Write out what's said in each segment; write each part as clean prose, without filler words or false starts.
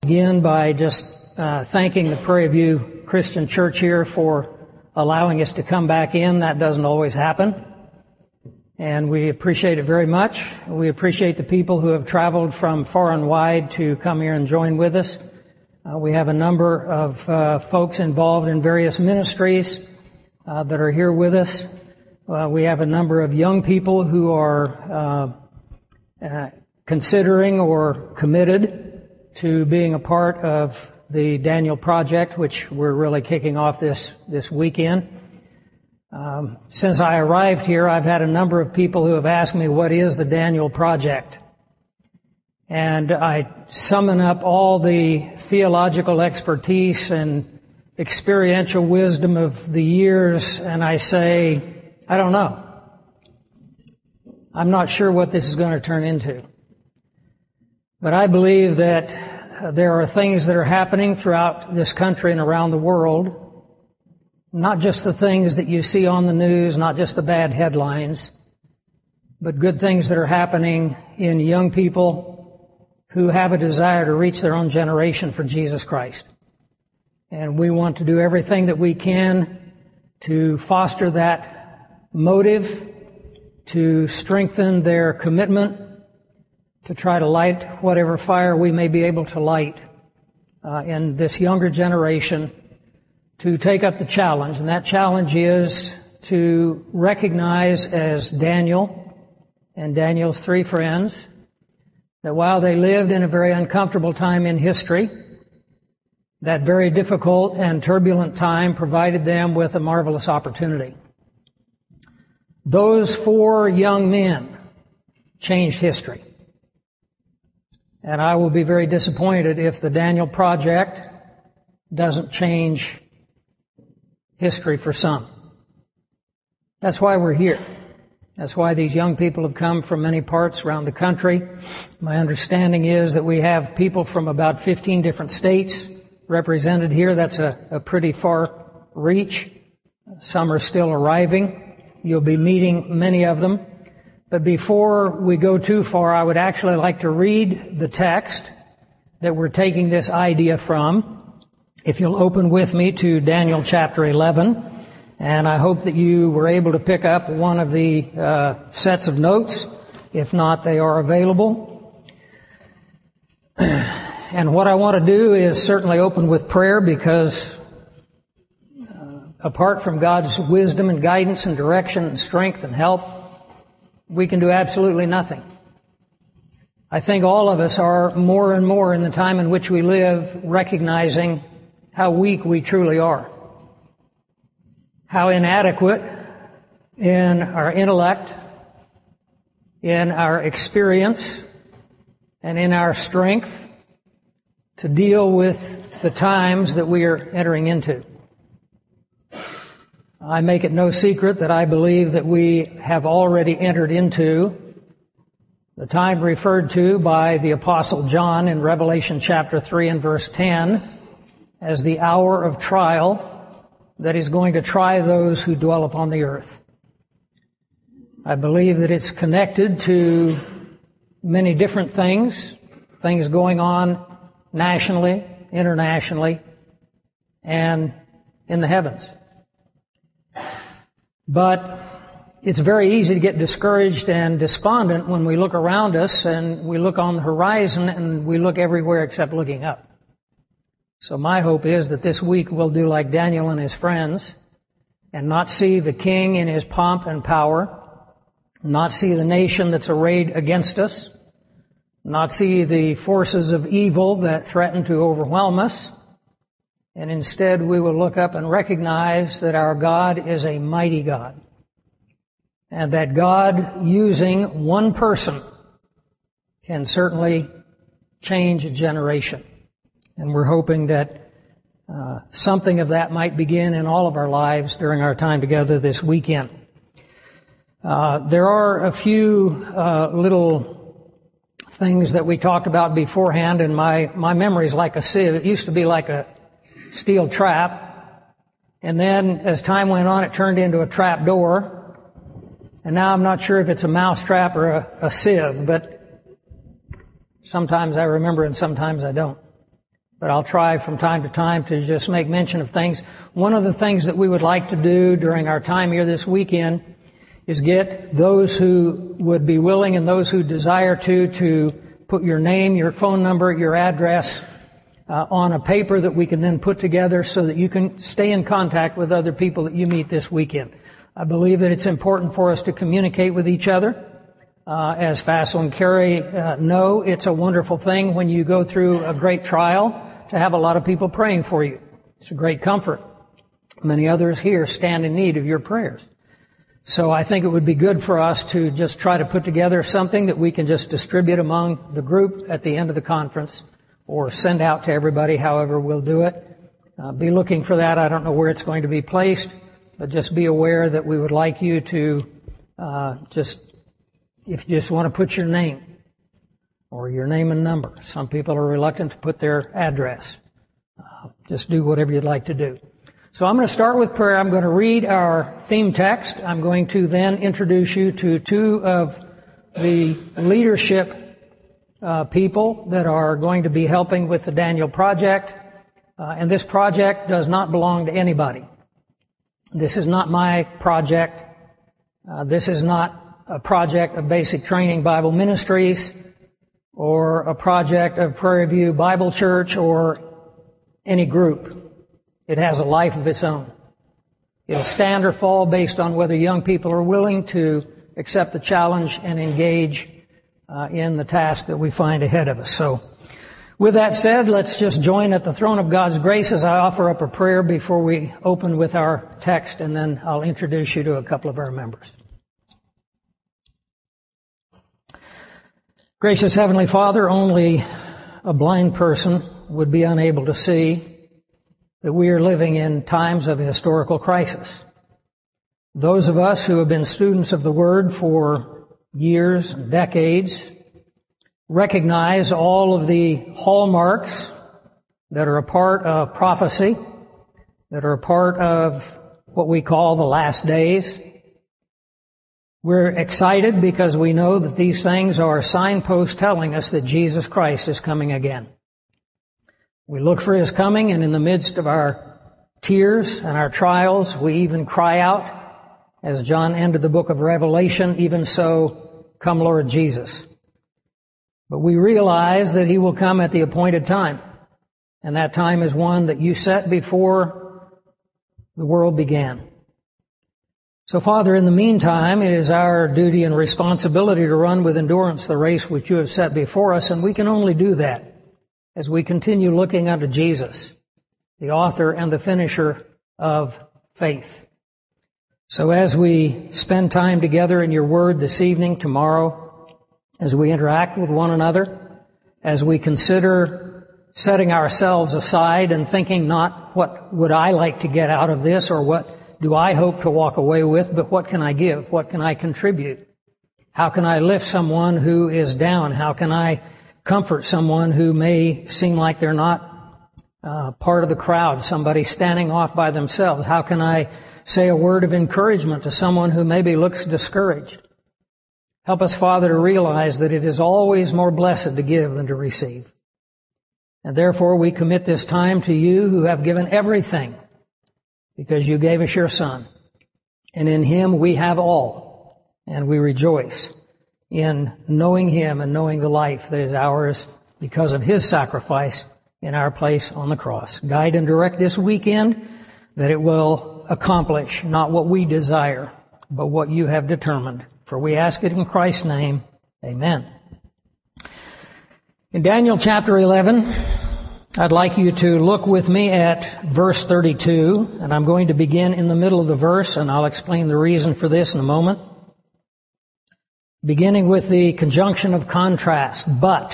Begin by just thanking the Prairie View Christian Church here for allowing us to come back in. That doesn't always happen. And we appreciate it very much. We appreciate the people who have traveled from far and wide to come here and join with us. We have a number of folks involved in various ministries that are here with us. We have a number of young people who are considering or committed to being a part of the Daniel Project, which we're really kicking off this weekend. Since I arrived here, I've had a number of people who have asked me, what is the Daniel Project? And I summon up all the theological expertise and experiential wisdom of the years, and I say, I don't know. I'm not sure what this is going to turn into. But I believe that there are things that are happening throughout this country and around the world, not just the things that you see on the news, not just the bad headlines, but good things that are happening in young people who have a desire to reach their own generation for Jesus Christ. And we want to do everything that we can to foster that motive, to strengthen their commitment, to try to light whatever fire we may be able to light in this younger generation to take up the challenge. And that challenge is to recognize, as Daniel and Daniel's three friends, that while they lived in a very uncomfortable time in history, that very difficult and turbulent time provided them with a marvelous opportunity. Those four young men changed history. And I will be very disappointed if the Daniel Project doesn't change history for some. That's why we're here. That's why these young people have come from many parts around the country. My understanding is that we have people from about 15 different states represented here. That's a pretty far reach. Some are still arriving. You'll be meeting many of them. But before we go too far, I would actually like to read the text that we're taking this idea from. If you'll open with me to Daniel chapter 11, and I hope that you were able to pick up one of the sets of notes. If not, they are available. And what I want to do is certainly open with prayer, because apart from God's wisdom and guidance and direction and strength and help, we can do absolutely nothing. I think all of us are more and more in the time in which we live recognizing how weak we truly are, how inadequate in our intellect, in our experience, and in our strength to deal with the times that we are entering into. I make it no secret that I believe that we have already entered into the time referred to by the Apostle John in Revelation chapter 3 and verse 10 as the hour of trial that is going to try those who dwell upon the earth. I believe that it's connected to many different things going on nationally, internationally, and in the heavens. But it's very easy to get discouraged and despondent when we look around us and we look on the horizon and we look everywhere except looking up. So my hope is that this week we'll do like Daniel and his friends and not see the king in his pomp and power, not see the nation that's arrayed against us, not see the forces of evil that threaten to overwhelm us, and instead we will look up and recognize that our God is a mighty God. And that God, using one person, can certainly change a generation. And we're hoping that something of that might begin in all of our lives during our time together this weekend. There are a few little things that we talked about beforehand, and my memory is like a sieve. It used to be like a steel trap, and then as time went on, it turned into a trap door, and now I'm not sure if it's a mouse trap or a sieve, but sometimes I remember and sometimes I don't. but I'll try from time to time to just make mention of things. One of the things that we would like to do during our time here this weekend is get those who would be willing and those who desire to put your name, your phone number, your address on a paper that we can then put together so that you can stay in contact with other people that you meet this weekend. I believe that it's important for us to communicate with each other. As Fassel and Carrie know, it's a wonderful thing when you go through a great trial to have a lot of people praying for you. It's a great comfort. Many others here stand in need of your prayers. So I think it would be good for us to just try to put together something that we can just distribute among the group at the end of the conference or send out to everybody, however we'll do it. Be looking for that. I don't know where it's going to be placed, but just be aware that we would like you to if you just want to put your name or your name and number. Some people are reluctant to put their address. Just do whatever you'd like to do. So I'm going to start with prayer. I'm going to read our theme text. I'm going to then introduce you to two of the leadership people that are going to be helping with the Daniel Project. And this project does not belong to anybody. This is not my project. This is not a project of Basic Training Bible Ministries or a project of Prairie View Bible Church or any group. It has a life of its own. It'll stand or fall based on whether young people are willing to accept the challenge and engage in the task that we find ahead of us. So, with that said, let's just join at the throne of God's grace as I offer up a prayer before we open with our text, and then I'll introduce you to a couple of our members. Gracious Heavenly Father, only a blind person would be unable to see that we are living in times of historical crisis. Those of us who have been students of the Word for years and decades recognize all of the hallmarks that are a part of prophecy, that are a part of what we call the last days. We're excited because we know that these things are signposts telling us that Jesus Christ is coming again. We look for His coming, and in the midst of our tears and our trials, we even cry out, as John ended the book of Revelation, even so, come Lord Jesus. But we realize that He will come at the appointed time, and that time is one that you set before the world began. So, Father, in the meantime, it is our duty and responsibility to run with endurance the race which you have set before us, and we can only do that as we continue looking unto Jesus, the author and the finisher of faith. So as we spend time together in your word this evening, tomorrow, as we interact with one another, as we consider setting ourselves aside and thinking not what would I like to get out of this or what do I hope to walk away with, but what can I give? What can I contribute? How can I lift someone who is down? How can I comfort someone who may seem like they're not part of the crowd, somebody standing off by themselves? How can I say a word of encouragement to someone who maybe looks discouraged? Help us, Father, to realize that it is always more blessed to give than to receive. And therefore we commit this time to you who have given everything because you gave us your Son. And in Him we have all, and we rejoice in knowing Him and knowing the life that is ours because of His sacrifice in our place on the cross. Guide and direct this weekend that it will accomplish not what we desire, but what you have determined. For we ask it in Christ's name. Amen. In Daniel chapter 11, I'd like you to look with me at verse 32, and I'm going to begin in the middle of the verse, and I'll explain the reason for this in a moment. Beginning with the conjunction of contrast, but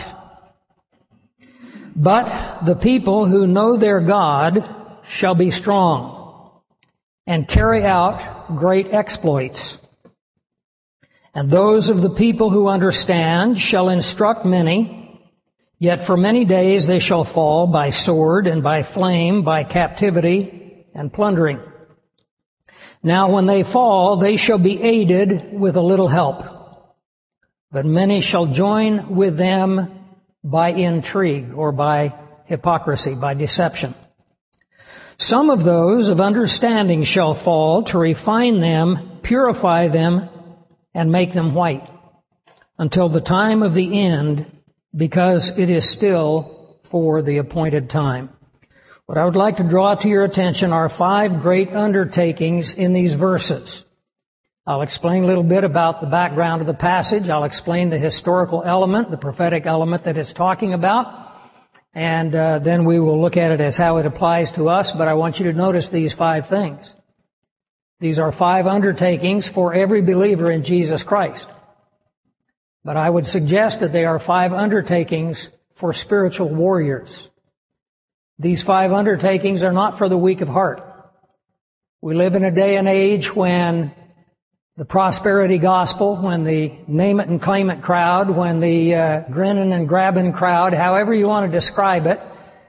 the people who know their God shall be strong and carry out great exploits. And those of the people who understand shall instruct many, yet for many days they shall fall by sword and by flame, by captivity and plundering. Now when they fall, they shall be aided with a little help. But many shall join with them by intrigue or by hypocrisy, by deception. Some of those of understanding shall fall, to refine them, purify them, and make them white, until the time of the end, because it is still for the appointed time. What I would like to draw to your attention are 5 great undertakings in these verses. I'll explain a little bit about the background of the passage. I'll explain the historical element, the prophetic element that it's talking about. And then we will look at it as how it applies to us. But I want you to notice these 5 things. These are 5 undertakings for every believer in Jesus Christ. But I would suggest that they are 5 undertakings for spiritual warriors. These 5 undertakings are not for the weak of heart. We live in a day and age when the prosperity gospel, when the name it and claim it crowd, when the grinning and grabbing crowd, however you want to describe it,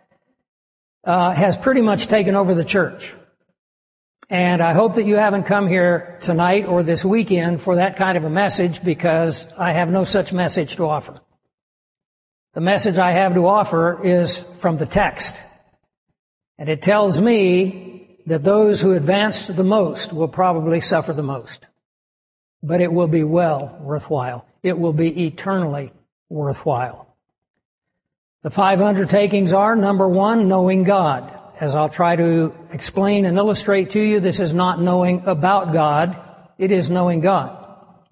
has pretty much taken over the church. And I hope that you haven't come here tonight or this weekend for that kind of a message, because I have no such message to offer. The message I have to offer is from the text. And it tells me that those who advance the most will probably suffer the most. But it will be well worthwhile. It will be eternally worthwhile. The 5 undertakings are, number 1, knowing God. As I'll try to explain and illustrate to you, this is not knowing about God. It is knowing God.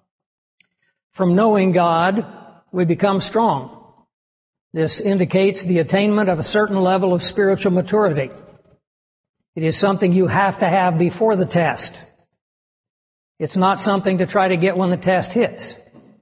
From knowing God, we become strong. This indicates the attainment of a certain level of spiritual maturity. It is something you have to have before the test. It's not something to try to get when the test hits.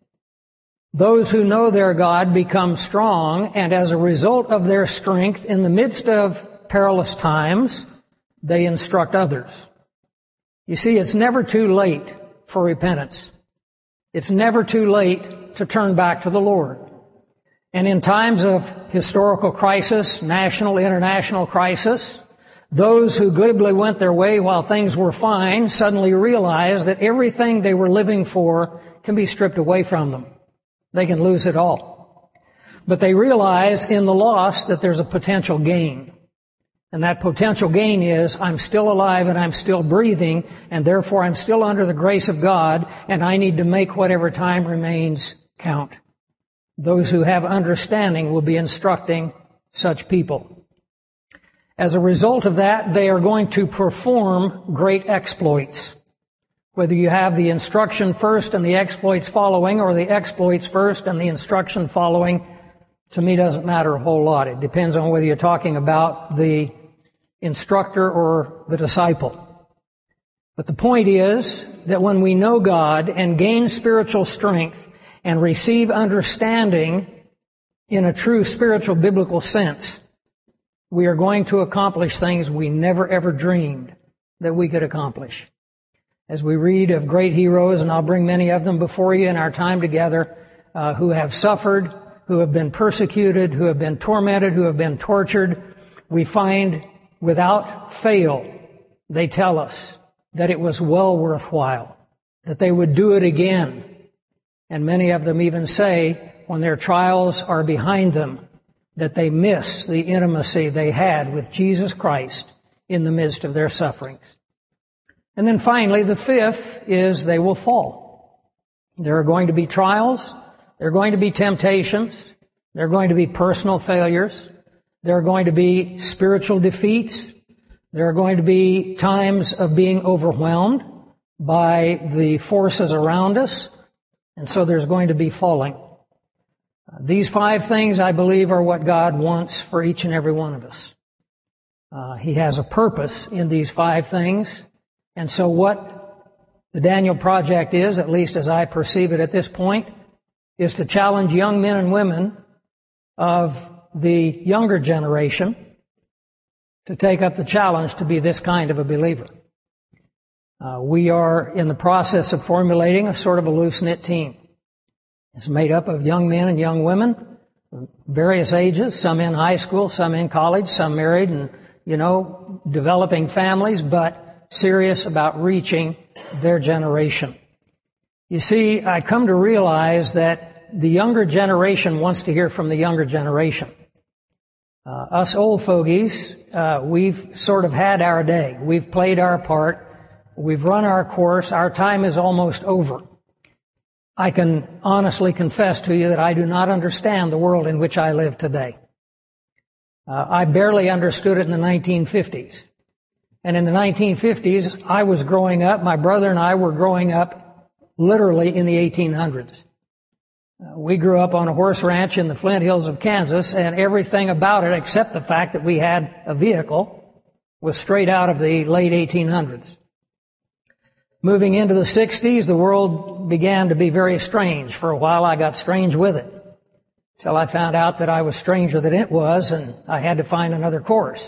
Those who know their God become strong, and as a result of their strength in the midst of perilous times, they instruct others. You see, it's never too late for repentance. It's never too late to turn back to the Lord. And in times of historical crisis, national, international crisis, those who glibly went their way while things were fine suddenly realize that everything they were living for can be stripped away from them. They can lose it all. But they realize in the loss that there's a potential gain. And that potential gain is, I'm still alive and I'm still breathing, and therefore I'm still under the grace of God, and I need to make whatever time remains count. Those who have understanding will be instructing such people. As a result of that, they are going to perform great exploits. Whether you have the instruction first and the exploits following, or the exploits first and the instruction following, to me doesn't matter a whole lot. It depends on whether you're talking about the instructor or the disciple. But the point is that when we know God and gain spiritual strength and receive understanding in a true spiritual biblical sense, we are going to accomplish things we never ever dreamed that we could accomplish. As we read of great heroes, and I'll bring many of them before you in our time together, who have suffered, who have been persecuted, who have been tormented, who have been tortured, we find without fail, they tell us that it was well worthwhile, that they would do it again. And many of them even say, when their trials are behind them, that they miss the intimacy they had with Jesus Christ in the midst of their sufferings. And then finally, the 5th is they will fall. There are going to be trials. There are going to be temptations. There are going to be personal failures. There are going to be spiritual defeats. There are going to be times of being overwhelmed by the forces around us. And so there's going to be falling. These 5 things, I believe, are what God wants for each and every one of us. He has a purpose in these 5 things. And so what the Daniel Project is, at least as I perceive it at this point, is to challenge young men and women of the younger generation to take up the challenge to be this kind of a believer. We are in the process of formulating a sort of a loose-knit team. It's made up of young men and young women, various ages, some in high school, some in college, some married and, developing families, but serious about reaching their generation. You see, I come to realize that the younger generation wants to hear from the younger generation. Us old fogies, we've sort of had our day. We've played our part. We've run our course. Our time is almost over. I can honestly confess to you that I do not understand the world in which I live today. I barely understood it in the 1950s. And in the 1950s, I was growing up, my brother and I were growing up literally in the 1800s. We grew up on a horse ranch in the Flint Hills of Kansas, and everything about it, except the fact that we had a vehicle, was straight out of the late 1800s. Moving into the 60s, the world began to be very strange. For a while, I got strange with it, till I found out that I was stranger than it was, and I had to find another course.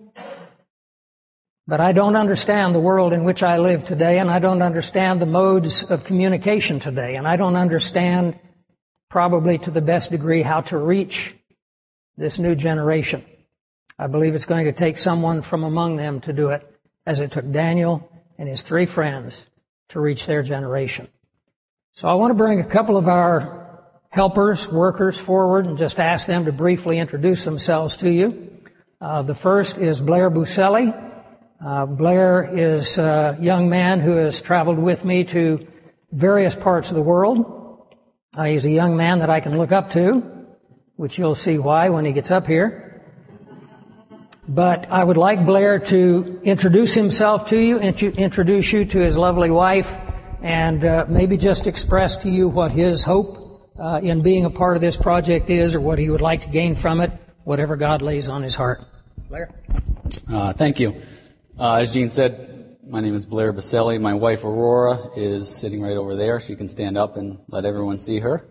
But I don't understand the world in which I live today, and I don't understand the modes of communication today, and I don't understand, probably to the best degree, how to reach this new generation. I believe it's going to take someone from among them to do it, as it took Daniel and his 3 friends to reach their generation. So I want to bring a couple of our helpers, workers forward and just ask them to briefly introduce themselves to you. The first is Blair Buselli. Blair is a young man who has traveled with me to various parts of the world. He's a young man that I can look up to, which you'll see why when he gets up here. But I would like Blair to introduce himself to you, introduce you to his lovely wife, and maybe just express to you what his hope in being a part of this project is, or what he would like to gain from it, whatever God lays on his heart. Blair? Thank you. As Gene said, my name is Blair Buselli. My wife Aurora is sitting right over there. She can stand up and let everyone see her.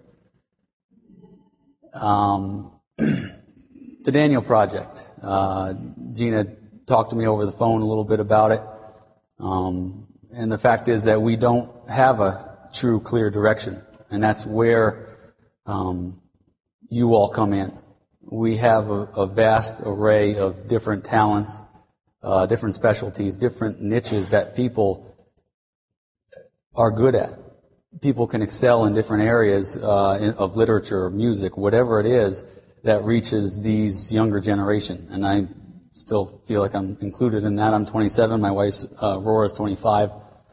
The Daniel Project. Gina talked to me over the phone a little bit about it. And the fact is that we don't have a true, clear direction. And that's where you all come in. We have a vast array of different talents, different specialties, different niches that people are good at. People can excel in different areas of literature, music, whatever it is that reaches these younger generation. And I still feel like I'm included in that. I'm 27. My wife's Aurora is 25.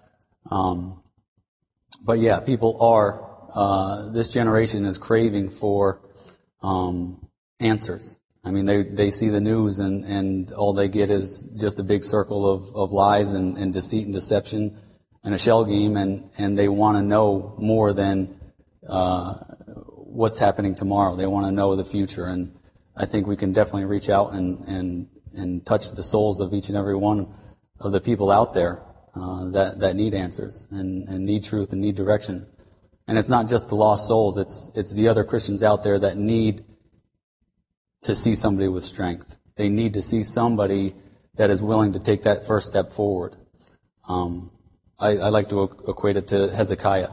But yeah, people are. This generation is craving for answers. I mean, they see the news and all they get is just a big circle of lies and deceit and deception and a shell game, and they want to know more than what's happening tomorrow. They want to know the future, and I think we can definitely reach out and touch the souls of each and every one of the people out there that need answers and need truth and need direction. And it's not just the lost souls, it's the other Christians out there that need to see somebody with strength. They need to see somebody that is willing to take that first step forward. I like to equate it to Hezekiah.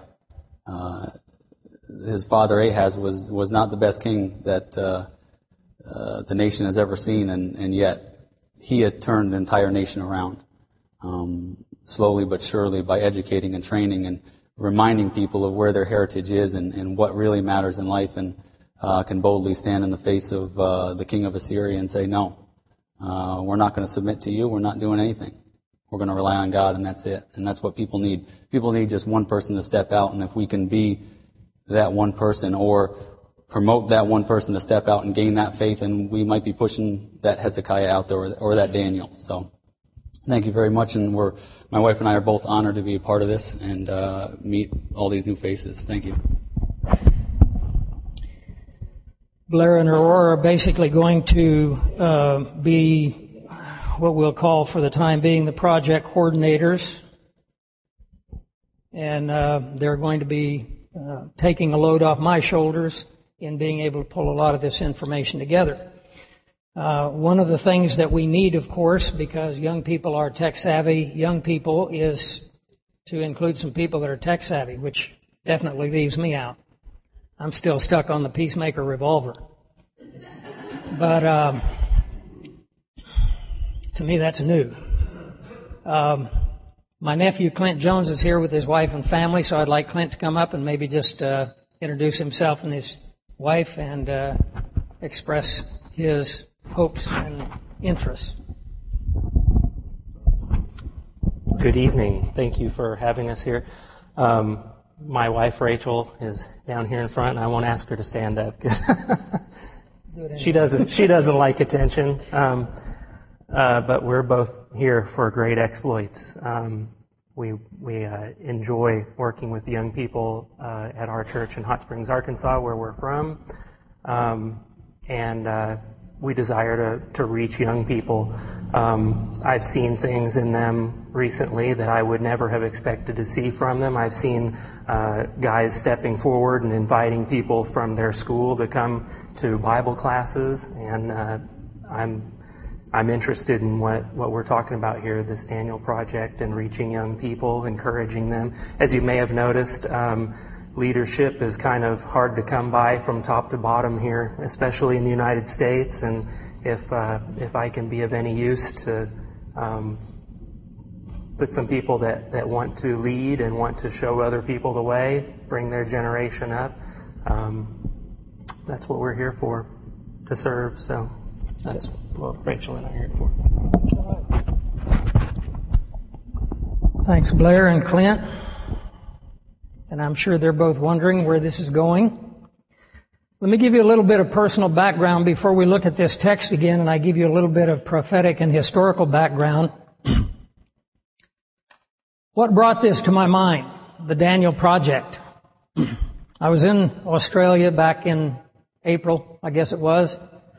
His father Ahaz was not the best king that the nation has ever seen, and yet he had turned the entire nation around, slowly but surely, by educating and training and reminding people of where their heritage is and what really matters in life, and can boldly stand in the face of the king of Assyria and say, no, we're not going to submit to you, we're not doing anything. We're going to rely on God, and that's it. And that's what people need. People need just one person to step out, and if we can be that one person or promote that one person to step out and gain that faith, and we might be pushing that Hezekiah out there or that Daniel. So thank you very much, and my wife and I are both honored to be a part of this and meet all these new faces. Thank you. Blair and Aurora are basically going to be what we'll call for the time being the project coordinators, and they're going to be taking a load off my shoulders in being able to pull a lot of this information together. One of the things that we need, of course, because young people are tech savvy, young people, is to include some people that are tech savvy, which definitely leaves me out. I'm still stuck on the Peacemaker revolver. But to me, that's new. My nephew, Clint Jones, is here with his wife and family, so I'd like Clint to come up and maybe just introduce himself and his wife and express his hopes and interests. Good evening. Thank you for having us here. My wife, Rachel, is down here in front, and I won't ask her to stand up. She doesn't like attention. But we're both here for great exploits. We enjoy working with young people at our church in Hot Springs, Arkansas, where we're from. And we desire to reach young people. I've seen things in them recently that I would never have expected to see from them. I've seen guys stepping forward and inviting people from their school to come to Bible classes, and I'm interested in what we're talking about here, this Daniel Project, and reaching young people, encouraging them. As you may have noticed, leadership is kind of hard to come by from top to bottom here, especially in the United States. And if I can be of any use to put some people that want to lead and want to show other people the way, bring their generation up, that's what we're here for, to serve. So that's what Rachel and I are here for. Thanks, Blair and Clint. And I'm sure they're both wondering where this is going. Let me give you a little bit of personal background before we look at this text again, and I give you a little bit of prophetic and historical background. What brought this to my mind? The Daniel Project. I was in Australia back in April, I guess it was.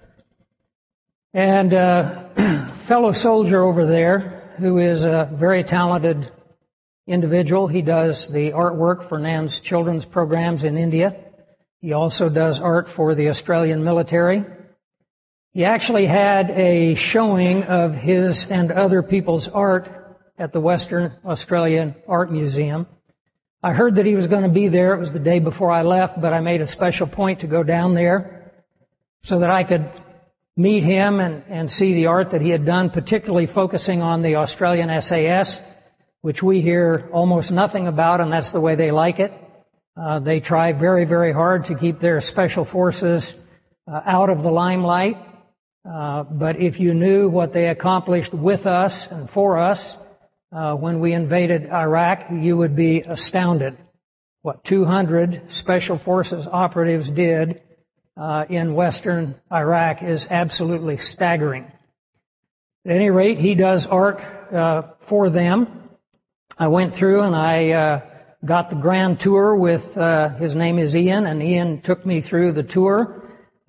And a fellow soldier over there who is a very talented individual. He does the artwork for NAN's children's programs in India. He also does art for the Australian military. He actually had a showing of his and other people's art at the Western Australian Art Museum. I heard that he was going to be there. It was the day before I left, but I made a special point to go down there so that I could meet him and see the art that he had done, particularly focusing on the Australian SAS, which we hear almost nothing about, and that's the way they like it. They try very, very hard to keep their special forces out of the limelight. But if you knew what they accomplished with us and for us when we invaded Iraq, you would be astounded. What 200 special forces operatives did in western Iraq is absolutely staggering. At any rate, he does art for them. I went through and I got the grand tour with, his name is Ian, and Ian took me through the tour.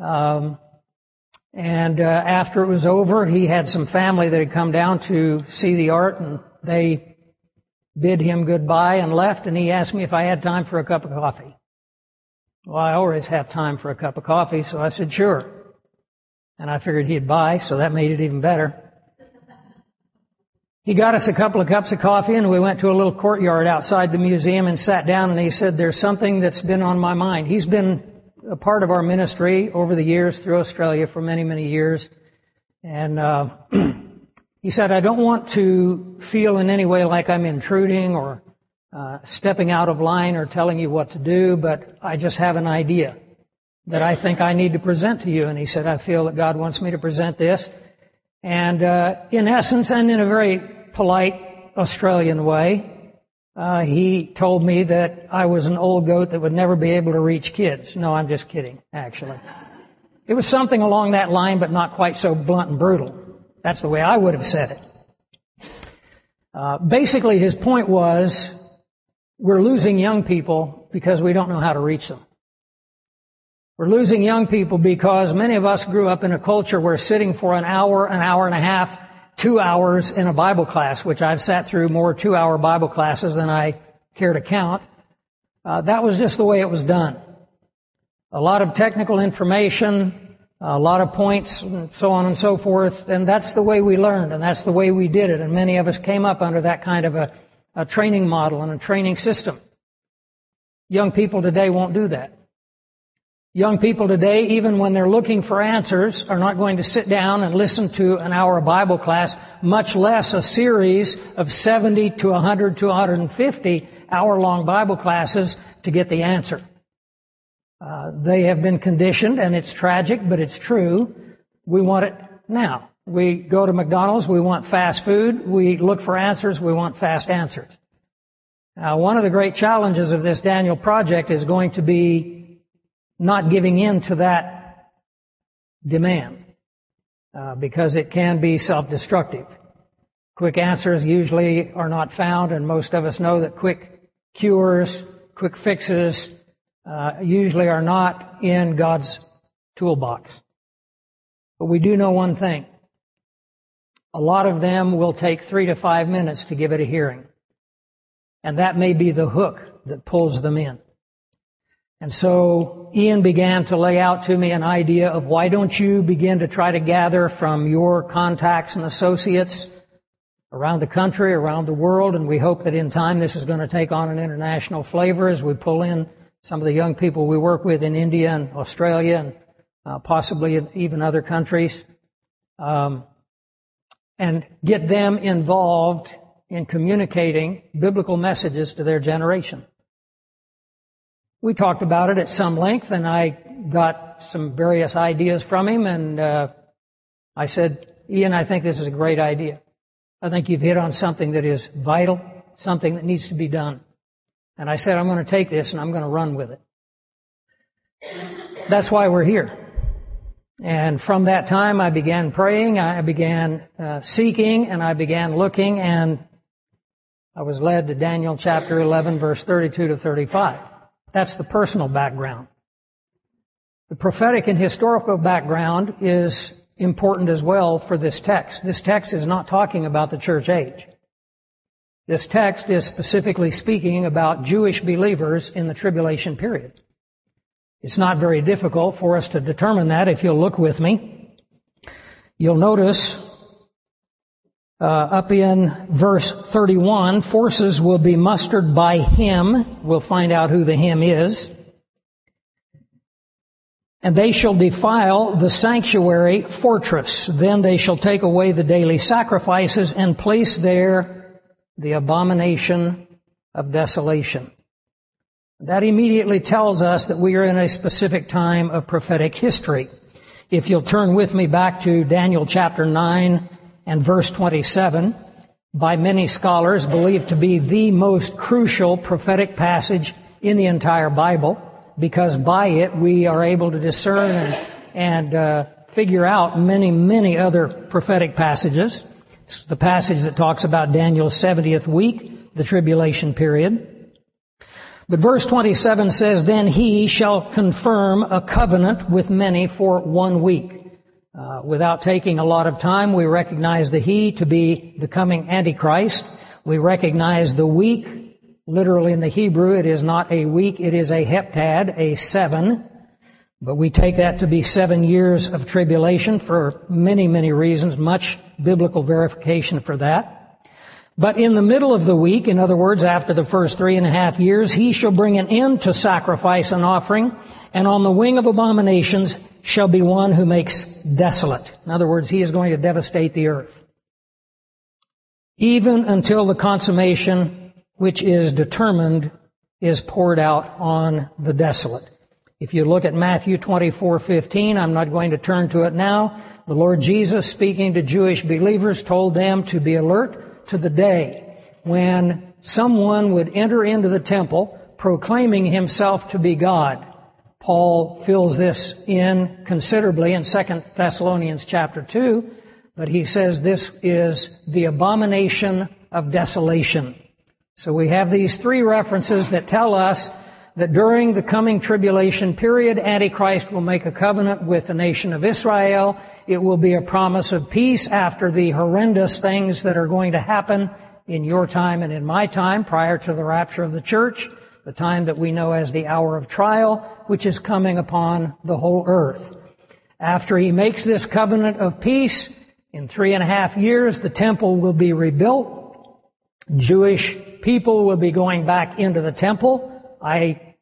And after it was over, he had some family that had come down to see the art, and they bid him goodbye and left, and he asked me if I had time for a cup of coffee. Well, I always have time for a cup of coffee, so I said, sure. And I figured he'd buy, so that made it even better. He got us a couple of cups of coffee, and we went to a little courtyard outside the museum and sat down, and he said, there's something that's been on my mind. He's been a part of our ministry over the years through Australia for many, many years. And he said, I don't want to feel in any way like I'm intruding or stepping out of line or telling you what to do, but I just have an idea that I think I need to present to you. And he said, I feel that God wants me to present this. And in essence, and in a very polite Australian way, he told me that I was an old goat that would never be able to reach kids. No, I'm just kidding, actually. It was something along that line, but not quite so blunt and brutal. That's the way I would have said it. Basically, his point was, we're losing young people because we don't know how to reach them. We're losing young people because many of us grew up in a culture where sitting for an hour and a half, 2 hours in a Bible class, which I've sat through more 2-hour Bible classes than I care to count, that was just the way it was done. A lot of technical information, a lot of points, and so on and so forth, and that's the way we learned, and that's the way we did it, and many of us came up under that kind of a training model and a training system. Young people today won't do that. Young people today, even when they're looking for answers, are not going to sit down and listen to an hour Bible class, much less a series of 70 to 100 to 150 hour-long Bible classes to get the answer. They have been conditioned, and it's tragic, but it's true. We want it now. We go to McDonald's, we want fast food. We look for answers, we want fast answers. Now, one of the great challenges of this Daniel project is going to be not giving in to that demand, because it can be self-destructive. Quick answers usually are not found, and most of us know that quick cures, quick fixes, usually are not in God's toolbox. But we do know one thing. A lot of them will take 3 to 5 minutes to give it a hearing. And that may be the hook that pulls them in. And so Ian began to lay out to me an idea of why don't you begin to try to gather from your contacts and associates around the country, around the world, and we hope that in time this is going to take on an international flavor as we pull in some of the young people we work with in India and Australia and possibly even other countries, and get them involved in communicating biblical messages to their generation. We talked about it at some length, and I got some various ideas from him, and I said, Ian, I think this is a great idea. I think you've hit on something that is vital, something that needs to be done. And I said, I'm going to take this and I'm going to run with it. That's why we're here. And from that time, I began praying, I began seeking, and I began looking, and I was led to Daniel chapter 11, verse 32 to 35. That's the personal background. The prophetic and historical background is important as well for this text. This text is not talking about the church age. This text is specifically speaking about Jewish believers in the tribulation period. It's not very difficult for us to determine that if you'll look with me. You'll notice up in verse 31, forces will be mustered by him. We'll find out who the him is. And they shall defile the sanctuary fortress. Then they shall take away the daily sacrifices and place there the abomination of desolation. That immediately tells us that we are in a specific time of prophetic history. If you'll turn with me back to Daniel chapter 9 and verse 27, by many scholars believed to be the most crucial prophetic passage in the entire Bible, because by it we are able to discern and figure out many other prophetic passages. It's the passage that talks about Daniel's 70th week, the tribulation period. But verse 27 says, then he shall confirm a covenant with many for 1 week. Without taking a lot of time, we recognize the he to be the coming Antichrist. We recognize the week. Literally in the Hebrew, it is not a week, it is a heptad, a 7. But we take that to be 7 years of tribulation for many reasons, much biblical verification for that. But in the middle of the week, in other words, after the first 3.5 years, he shall bring an end to sacrifice and offering, and on the wing of abominations shall be one who makes desolate. In other words, he is going to devastate the earth. Even until the consummation which is determined is poured out on the desolate. If you look at Matthew 24:15, I'm not going to turn to it now. The Lord Jesus, speaking to Jewish believers, told them to be alert to the day when someone would enter into the temple proclaiming himself to be God. Paul fills this in considerably in 2 Thessalonians chapter 2, but he says this is the abomination of desolation. So we have these 3 references that tell us that during the coming tribulation period, Antichrist will make a covenant with the nation of Israel. It will be a promise of peace after the horrendous things that are going to happen in your time and in my time prior to the rapture of the church, the time that we know as the hour of trial, which is coming upon the whole earth. After he makes this covenant of peace, in 3.5 years, the temple will be rebuilt. Jewish people will be going back into the temple. I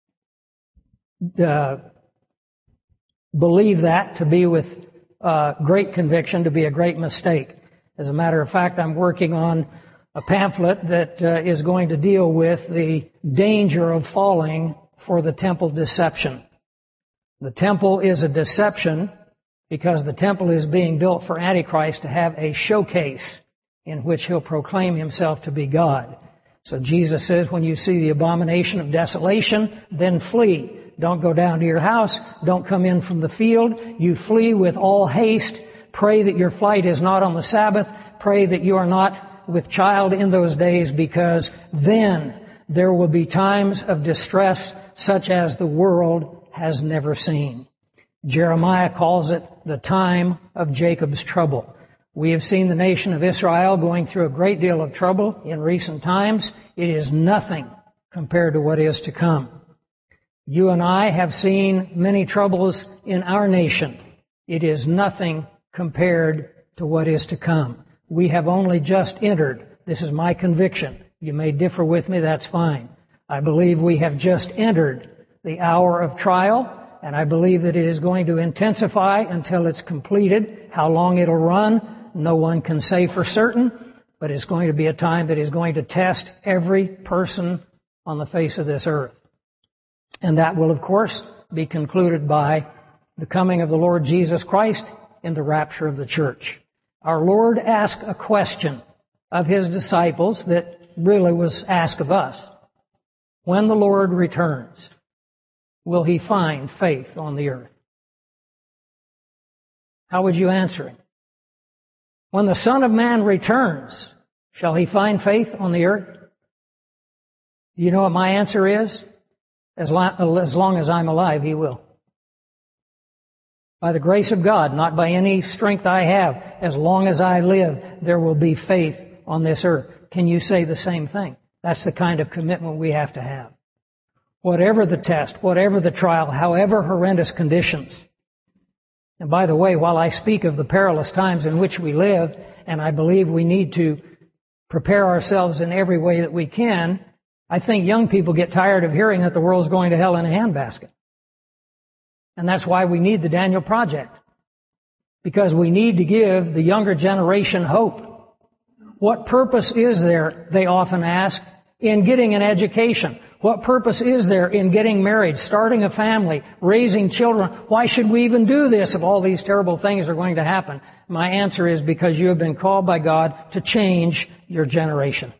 believe that to be with great conviction to be a great mistake. As a matter of fact, I'm working on a pamphlet that is going to deal with the danger of falling for the temple deception. The temple is a deception because the temple is being built for Antichrist to have a showcase in which he'll proclaim himself to be God. So Jesus says, when you see the abomination of desolation, then flee. Don't go down to your house. Don't come in from the field. You flee with all haste. Pray that your flight is not on the Sabbath. Pray that you are not with child in those days, because then there will be times of distress such as the world has never seen. Jeremiah calls it the time of Jacob's trouble. We have seen the nation of Israel going through a great deal of trouble in recent times. It is nothing compared to what is to come. You and I have seen many troubles in our nation. It is nothing compared to what is to come. We have only just entered. This is my conviction. You may differ with me, that's fine. I believe we have just entered the hour of trial, and I believe that it is going to intensify until it's completed. How long it'll run, no one can say for certain, but it's going to be a time that is going to test every person on the face of this earth. And that will, of course, be concluded by the coming of the Lord Jesus Christ in the rapture of the church. Our Lord asked a question of His disciples that really was asked of us. When the Lord returns, will He find faith on the earth? How would you answer Him? When the Son of Man returns, shall He find faith on the earth? Do you know what my answer is? As long as I'm alive, He will. By the grace of God, not by any strength I have, as long as I live, there will be faith on this earth. Can you say the same thing? That's the kind of commitment we have to have. Whatever the test, whatever the trial, however horrendous conditions. And by the way, while I speak of the perilous times in which we live, and I believe we need to prepare ourselves in every way that we can, I think young people get tired of hearing that the world's going to hell in a handbasket. And that's why we need the Daniel Project. Because we need to give the younger generation hope. What purpose is there, they often ask, in getting an education? What purpose is there in getting married, starting a family, raising children? Why should we even do this if all these terrible things are going to happen? My answer is because you have been called by God to change your generation.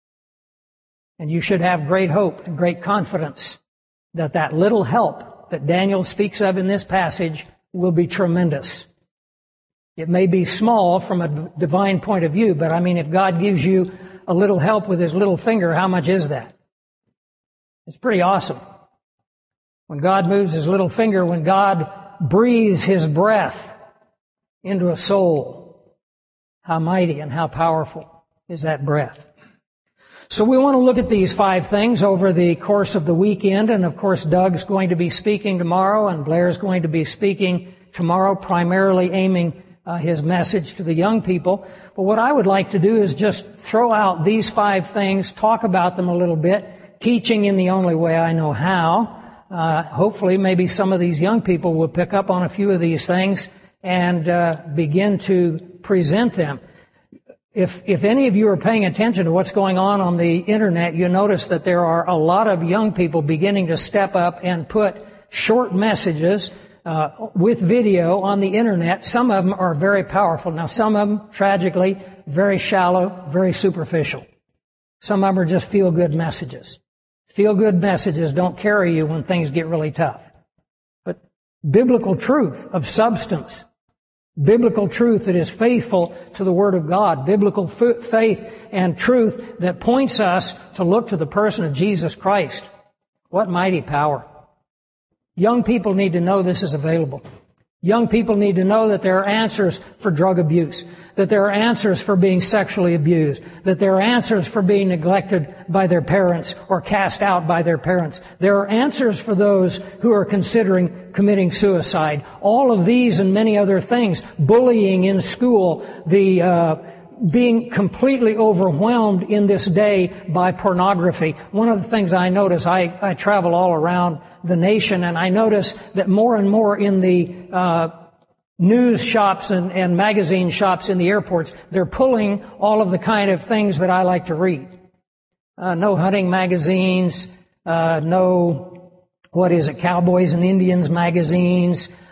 And you should have great hope and great confidence that that little help that Daniel speaks of in this passage will be tremendous. It may be small from a divine point of view, but I mean, if God gives you a little help with His little finger, how much is that? It's pretty awesome. When God moves His little finger, when God breathes His breath into a soul, how mighty and how powerful is that breath. So we want to look at these 5 things over the course of the weekend, and of course Doug's going to be speaking tomorrow, and Blair's going to be speaking tomorrow, primarily aiming his message to the young people. But what I would like to do is just throw out these 5 things, talk about them a little bit, teaching in the only way I know how. Hopefully maybe some of these young people will pick up on a few of these things and begin to present them. If any of you are paying attention to what's going on the internet, you notice that there are a lot of young people beginning to step up and put short messages with video on the internet. Some of them are very powerful. Now, some of them, tragically, very shallow, very superficial. Some of them are just feel-good messages. Feel-good messages don't carry you when things get really tough. But biblical truth of substance, biblical truth that is faithful to the Word of God, biblical faith and truth that points us to look to the person of Jesus Christ. What mighty power. Young people need to know this is available. Young people need to know that there are answers for drug abuse, that there are answers for being sexually abused, that there are answers for being neglected by their parents or cast out by their parents. There are answers for those who are considering committing suicide. All of these and many other things, bullying in school, being completely overwhelmed in this day by pornography. One of the things I notice, I travel all around the nation, and I notice that more and more in the news shops and magazine shops in the airports, they're pulling all of the kind of things that I like to read. No hunting magazines, Cowboys and Indians magazines,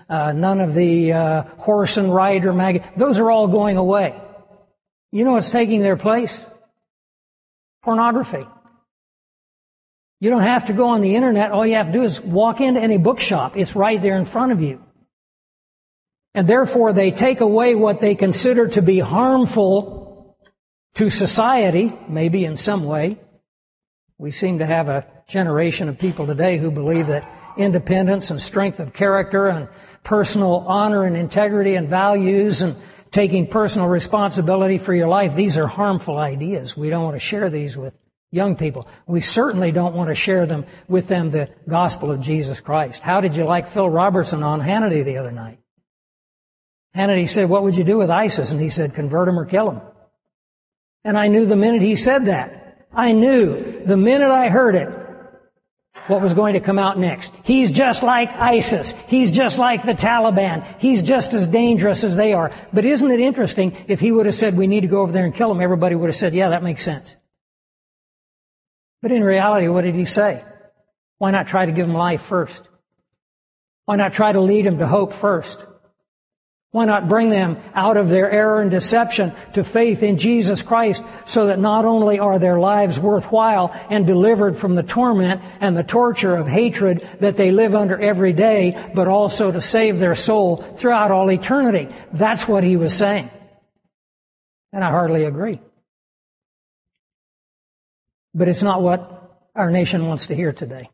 none of the horse and rider magazines. Those are all going away. You know what's taking their place? Pornography. You don't have to go on the internet. All you have to do is walk into any bookshop. It's right there in front of you. And therefore, they take away what they consider to be harmful to society, maybe in some way. We seem to have a generation of people today who believe that independence and strength of character and personal honor and integrity and values and taking personal responsibility for your life, these are harmful ideas. We don't want to share these with young people. We certainly don't want to share them with them the gospel of Jesus Christ. How did you like Phil Robertson on Hannity the other night? Hannity said, what would you do with ISIS? And he said, convert them or kill them. And I knew the minute he said that, I knew the minute I heard it, what was going to come out next. He's just like ISIS. He's just like the Taliban. He's just as dangerous as they are. But isn't it interesting, if he would have said, we need to go over there and kill them, everybody would have said, yeah, that makes sense. But in reality, what did he say? Why not try to give them life first? Why not try to lead them to hope first? Why not bring them out of their error and deception to faith in Jesus Christ so that not only are their lives worthwhile and delivered from the torment and the torture of hatred that they live under every day, but also to save their soul throughout all eternity? That's what he was saying. And I hardly agree. But it's not what our nation wants to hear today.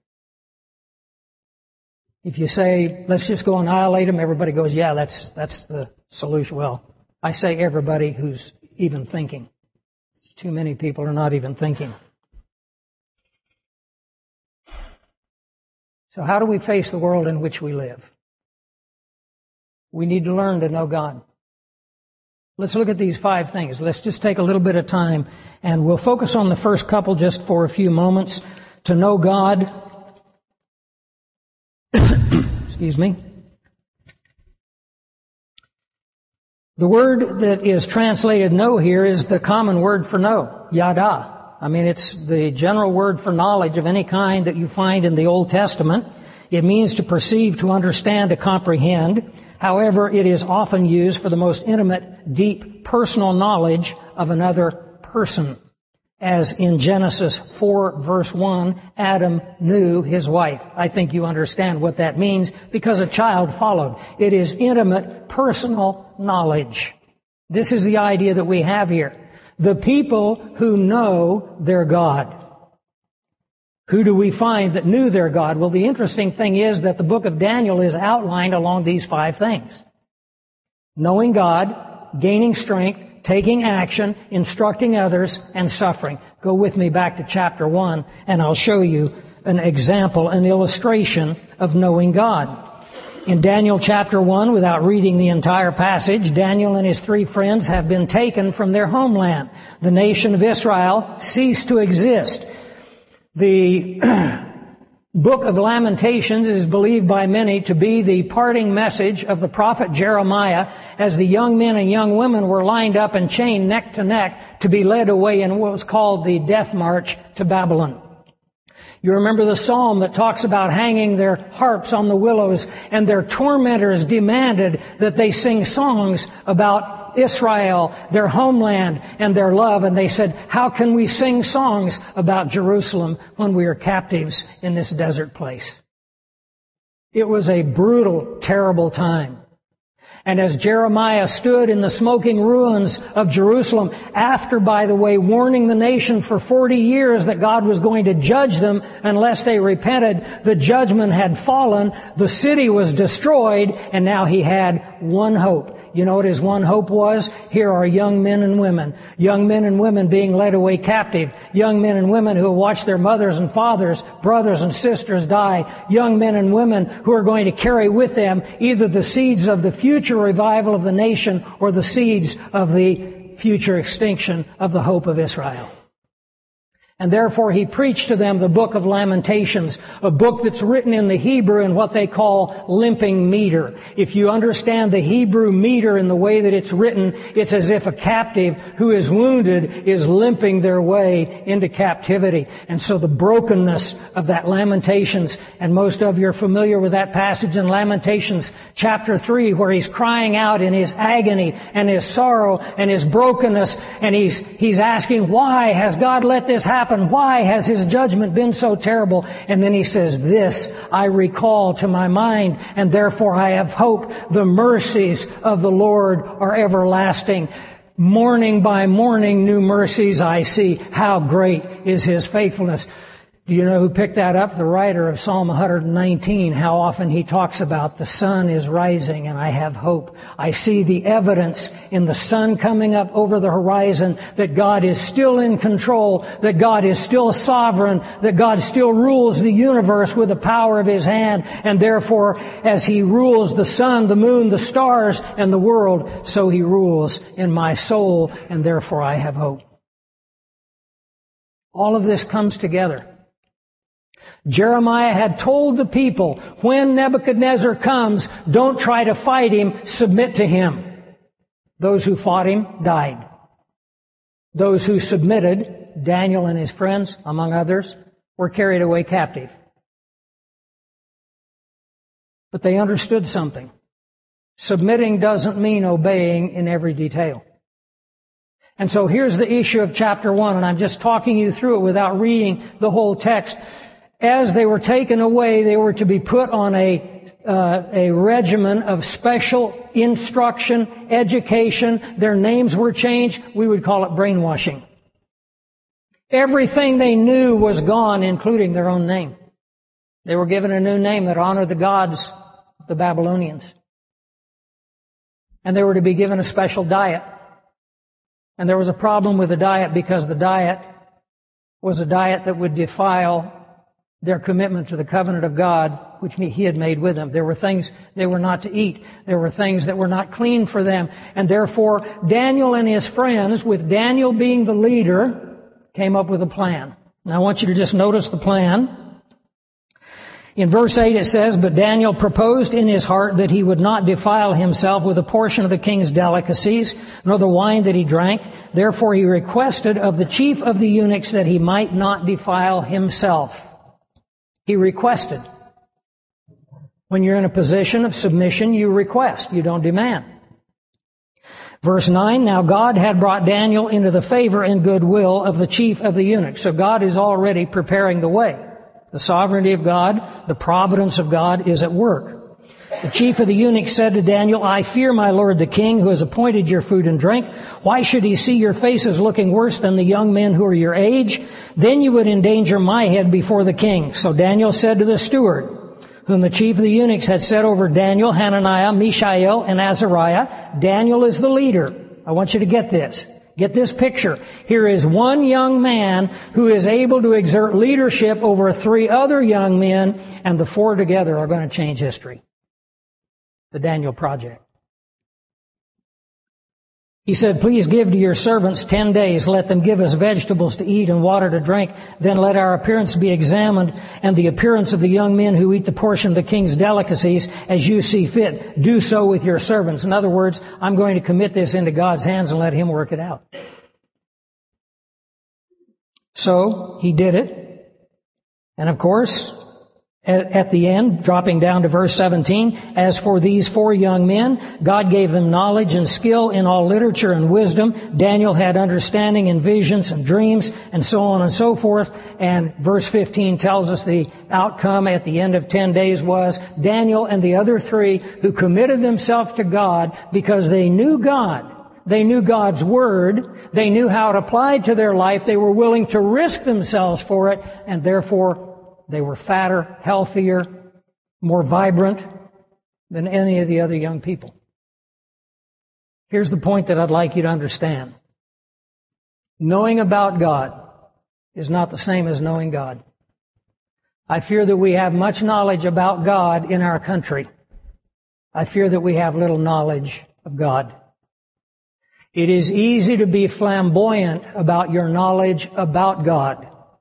If you say, let's just go annihilate them, everybody goes, yeah, that's the solution. Well, I say everybody who's even thinking. Too many people are not even thinking. So how do we face the world in which we live? We need to learn to know God. Let's look at these 5 things. Let's just take a little bit of time, and we'll focus on the first couple just for a few moments. To know God. Excuse me. The word that is translated know here is the common word for know, yada. I mean, it's the general word for knowledge of any kind that you find in the Old Testament. It means to perceive, to understand, to comprehend. However, it is often used for the most intimate, deep, personal knowledge of another person. As in Genesis 4 verse 1, Adam knew his wife. I think you understand what that means because a child followed. It is intimate, personal knowledge. This is the idea that we have here. The people who know their God. Who do we find that knew their God? Well, the interesting thing is that the book of Daniel is outlined along these 5 things. Knowing God, gaining strength, taking action, instructing others, and suffering. Go with me back to chapter 1, and I'll show you an example, an illustration of knowing God. In Daniel chapter 1, without reading the entire passage, Daniel and his 3 friends have been taken from their homeland. The nation of Israel ceased to exist. The Book of Lamentations is believed by many to be the parting message of the prophet Jeremiah as the young men and young women were lined up and chained neck to neck to be led away in what was called the death march to Babylon. You remember the psalm that talks about hanging their harps on the willows, and their tormentors demanded that they sing songs about Israel, their homeland, and their love. And they said, how can we sing songs about Jerusalem when we are captives in this desert place? It was a brutal, terrible time. And as Jeremiah stood in the smoking ruins of Jerusalem, after, by the way, warning the nation for 40 years that God was going to judge them unless they repented, the judgment had fallen, the city was destroyed, and now he had one hope. You know what his one hope was? Here are young men and women being led away captive, young men and women who have watched their mothers and fathers, brothers and sisters die, young men and women who are going to carry with them either the seeds of the future revival of the nation or the seeds of the future extinction of the hope of Israel. And therefore he preached to them the book of Lamentations, a book that's written in the Hebrew in what they call limping meter. If you understand the Hebrew meter in the way that it's written, it's as if a captive who is wounded is limping their way into captivity. And so the brokenness of that Lamentations, and most of you are familiar with that passage in Lamentations chapter 3, where he's crying out in his agony and his sorrow and his brokenness, and he's asking, why has God let this happen? Why has His judgment been so terrible? And then he says, this I recall to my mind, and therefore I have hope. The mercies of the Lord are everlasting. Morning by morning, new mercies I see. How great is His faithfulness. Do you know who picked that up? The writer of Psalm 119, how often he talks about the sun is rising and I have hope. I see the evidence in the sun coming up over the horizon that God is still in control, that God is still sovereign, that God still rules the universe with the power of His hand, and therefore as He rules the sun, the moon, the stars, and the world, so He rules in my soul, and therefore I have hope. All of this comes together. Jeremiah had told the people, when Nebuchadnezzar comes, don't try to fight him, submit to him. Those who fought him died. Those who submitted, Daniel and his friends, among others, were carried away captive. But they understood something. Submitting doesn't mean obeying in every detail. And so here's the issue of chapter 1, and I'm just talking you through it without reading the whole text. As they were taken away, they were to be put on a regimen of special instruction, education. Their names were changed. We would call it brainwashing. Everything they knew was gone, including their own name. They were given a new name that honored the gods of the Babylonians. And they were to be given a special diet. And there was a problem with the diet because the diet was a diet that would defile their commitment to the covenant of God, which He had made with them. There were things they were not to eat. There were things that were not clean for them. And therefore, Daniel and his friends, with Daniel being the leader, came up with a plan. Now I want you to just notice the plan. In verse 8 it says, but Daniel proposed in his heart that he would not defile himself with a portion of the king's delicacies, nor the wine that he drank. Therefore he requested of the chief of the eunuchs that he might not defile himself. He requested. When you're in a position of submission, you request. You don't demand. Verse 9, now God had brought Daniel into the favor and goodwill of the chief of the eunuchs. So God is already preparing the way. The sovereignty of God, the providence of God is at work. The chief of the eunuchs said to Daniel, I fear my lord the king who has appointed your food and drink. Why should he see your faces looking worse than the young men who are your age? Then you would endanger my head before the king. So Daniel said to the steward, whom the chief of the eunuchs had set over Daniel, Hananiah, Mishael, and Azariah, Daniel is the leader. I want you to get this. Get this picture. Here is one young man who is able to exert leadership over 3 other young men, and the 4 together are going to change history. The Daniel Project. He said, please give to your servants 10 days. Let them give us vegetables to eat and water to drink. Then let our appearance be examined and the appearance of the young men who eat the portion of the king's delicacies as you see fit. Do so with your servants. In other words, I'm going to commit this into God's hands and let Him work it out. So he did it. And of course, at the end, dropping down to verse 17, as for these 4 young men, God gave them knowledge and skill in all literature and wisdom. Daniel had understanding in visions and dreams and so on and so forth. And verse 15 tells us the outcome at the end of 10 days was Daniel and the other 3 who committed themselves to God because they knew God. They knew God's Word. They knew how it applied to their life. They were willing to risk themselves for it, and therefore they were fatter, healthier, more vibrant than any of the other young people. Here's the point that I'd like you to understand. Knowing about God is not the same as knowing God. I fear that we have much knowledge about God in our country. I fear that we have little knowledge of God. It is easy to be flamboyant about your knowledge about God.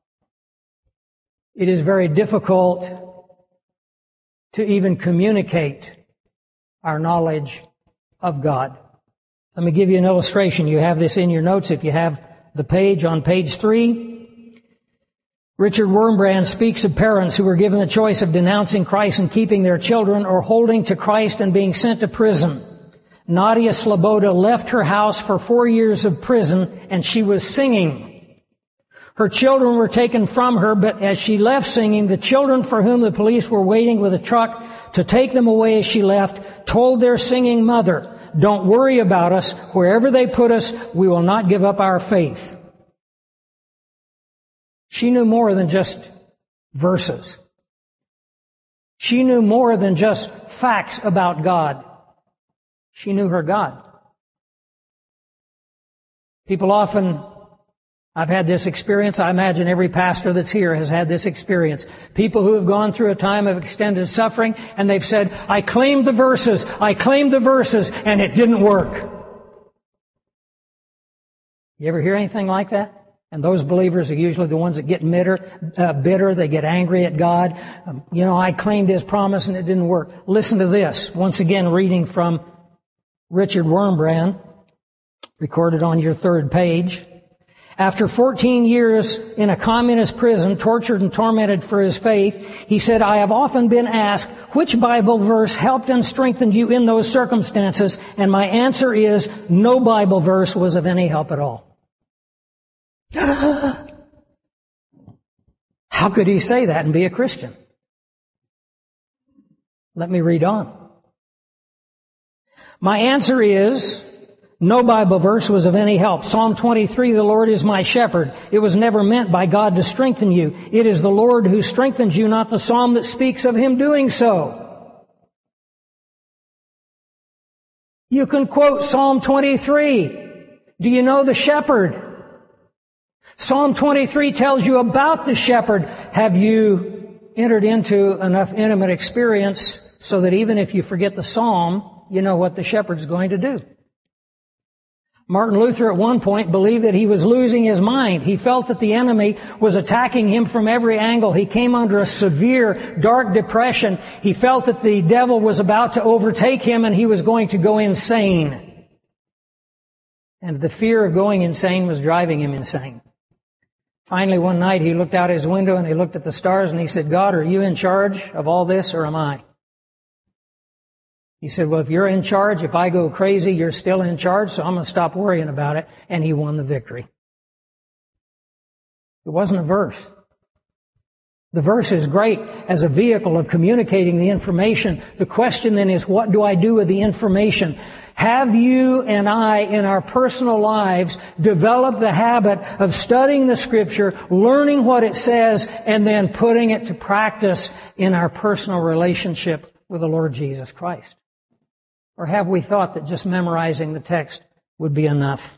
it is very difficult to even communicate our knowledge of God. Let me give you an illustration. You have this in your notes if you have the page on page 3. Richard Wurmbrand speaks of parents who were given the choice of denouncing Christ and keeping their children or holding to Christ and being sent to prison. Nadia Sloboda left her house for 4 years of prison and she was singing. Her children were taken from her, but as she left singing, the children for whom the police were waiting with a truck to take them away as she left told their singing mother, "Don't worry about us. Wherever they put us, we will not give up our faith." She knew more than just verses. She knew more than just facts about God. She knew her God. People often, I've had this experience, I imagine every pastor that's here has had this experience. People who have gone through a time of extended suffering and they've said, I claimed the verses, and it didn't work. You ever hear anything like that? And those believers are usually the ones that get bitter, they get angry at God. I claimed His promise and it didn't work. Listen to this. Once again, reading from Richard Wurmbrand, recorded on your 3rd page. After 14 years in a communist prison, tortured and tormented for his faith, he said, I have often been asked, which Bible verse helped and strengthened you in those circumstances? And my answer is, no Bible verse was of any help at all. How could he say that and be a Christian? Let me read on. My answer is, no Bible verse was of any help. Psalm 23, the Lord is my shepherd. It was never meant by God to strengthen you. It is the Lord who strengthens you, not the psalm that speaks of Him doing so. You can quote Psalm 23. Do you know the shepherd? Psalm 23 tells you about the shepherd. Have you entered into enough intimate experience so that even if you forget the psalm, you know what the shepherd's going to do? Martin Luther at one point believed that he was losing his mind. He felt that the enemy was attacking him from every angle. He came under a severe, dark depression. He felt that the devil was about to overtake him and he was going to go insane. And the fear of going insane was driving him insane. Finally, one night he looked out his window and he looked at the stars and he said, God, are you in charge of all this or am I? He said, well, if you're in charge, if I go crazy, you're still in charge, so I'm going to stop worrying about it. And he won the victory. It wasn't a verse. The verse is great as a vehicle of communicating the information. The question then is, what do I do with the information? Have you and I, in our personal lives, developed the habit of studying the Scripture, learning what it says, and then putting it to practice in our personal relationship with the Lord Jesus Christ? Or have we thought that just memorizing the text would be enough?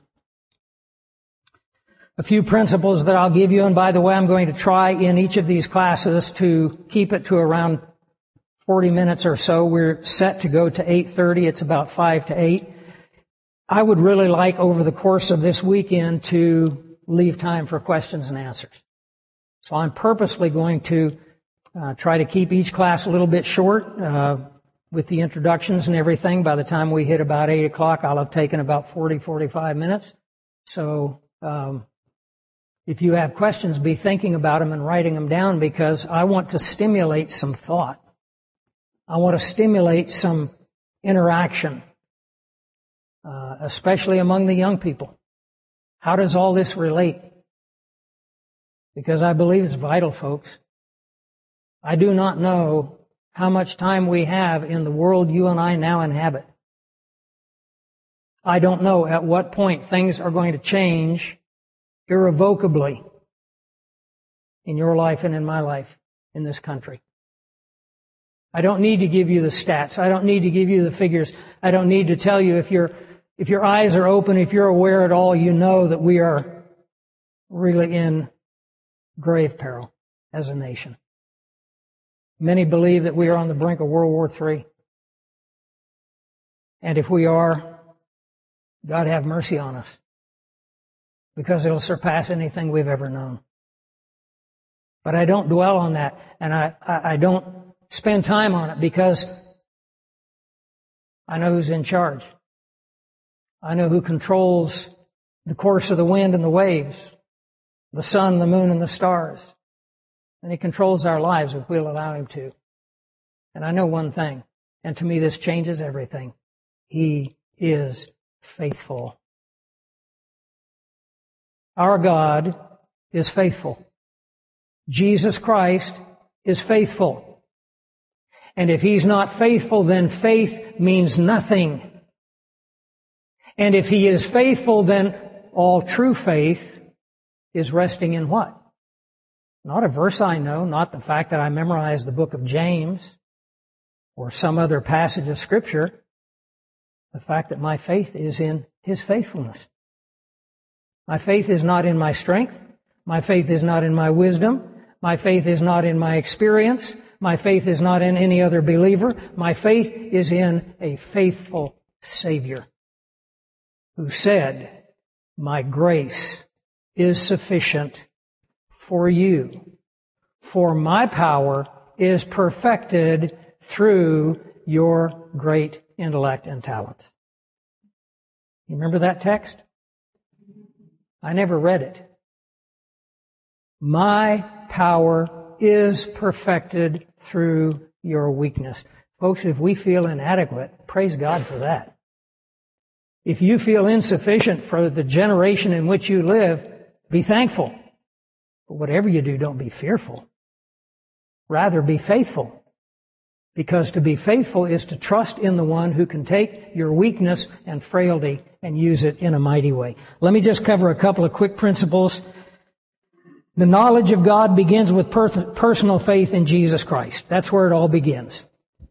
A few principles that I'll give you, and by the way, I'm going to try in each of these classes to keep it to around 40 minutes or so. We're set to go to 8:30. It's about 5 to 8. I would really like over the course of this weekend to leave time for questions and answers. So I'm purposely going to try to keep each class a little bit short with the introductions and everything. By the time we hit about 8 o'clock, I'll have taken about 45 minutes. So if you have questions, be thinking about them and writing them down, because I want to stimulate some thought. I want to stimulate some interaction, especially among the young people. How does all this relate? Because I believe it's vital, folks. I do not know how much time we have in the world you and I now inhabit. I don't know at what point things are going to change irrevocably in your life and in my life in this country. I don't need to give you the stats. I don't need to give you the figures. I don't need to tell you if your eyes are open, if you're aware at all, you know that we are really in grave peril as a nation. Many believe that we are on the brink of World War III. And if we are, God have mercy on us, because it'll surpass anything we've ever known. But I don't dwell on that, and I don't spend time on it because I know who's in charge. I know who controls the course of the wind and the waves, the sun, the moon, and the stars. And He controls our lives if we'll allow Him to. And I know one thing, and to me this changes everything. He is faithful. Our God is faithful. Jesus Christ is faithful. And if He's not faithful, then faith means nothing. And if He is faithful, then all true faith is resting in what? Not a verse I know, not the fact that I memorized the book of James or some other passage of Scripture. The fact that my faith is in His faithfulness. My faith is not in my strength. My faith is not in my wisdom. My faith is not in my experience. My faith is not in any other believer. My faith is in a faithful Savior who said, "My grace is sufficient for you, for my power is perfected through your great intellect and talent." You remember that text? I never read it. My power is perfected through your weakness. Folks, if we feel inadequate, praise God for that. If you feel insufficient for the generation in which you live, be thankful. But whatever you do, don't be fearful. Rather, be faithful. Because to be faithful is to trust in the one who can take your weakness and frailty and use it in a mighty way. Let me just cover a couple of quick principles. The knowledge of God begins with personal faith in Jesus Christ. That's where it all begins.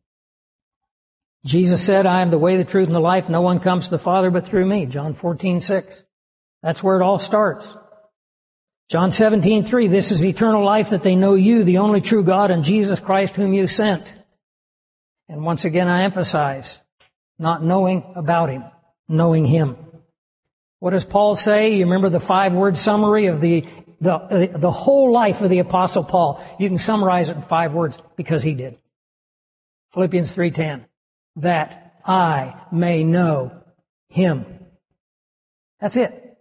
Jesus said, "I am the way, the truth, and the life. No one comes to the Father but through me." John 14:6. That's where it all starts. John 17:3. "This is eternal life, that they know you, the only true God, and Jesus Christ whom you sent." And once again I emphasize, not knowing about Him, knowing Him. What does Paul say? You remember the 5-word summary of the whole life of the Apostle Paul. You can summarize it in 5 words because he did. Philippians 3:10. That I may know Him. That's it.